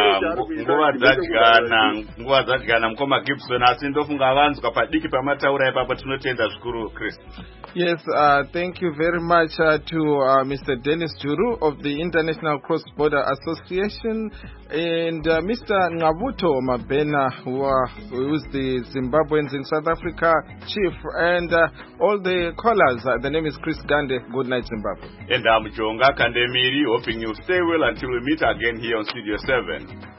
nguva dzadyana mukoma Gibson, asi ndofunga vanzwa padiki pamataura ipapo tinotenda zvikuru Chris. Yes, thank you very much to Mr. Dennis Juru of the International Cross-Border Association and Mr. Ngabuto Mabena, who is the Zimbabweans in South Africa chief, and all the callers. The name is Chris Gande. Good night, Zimbabwe. And I'm Jonga Kandemiri, hoping you stay well until we meet again here on Studio 7.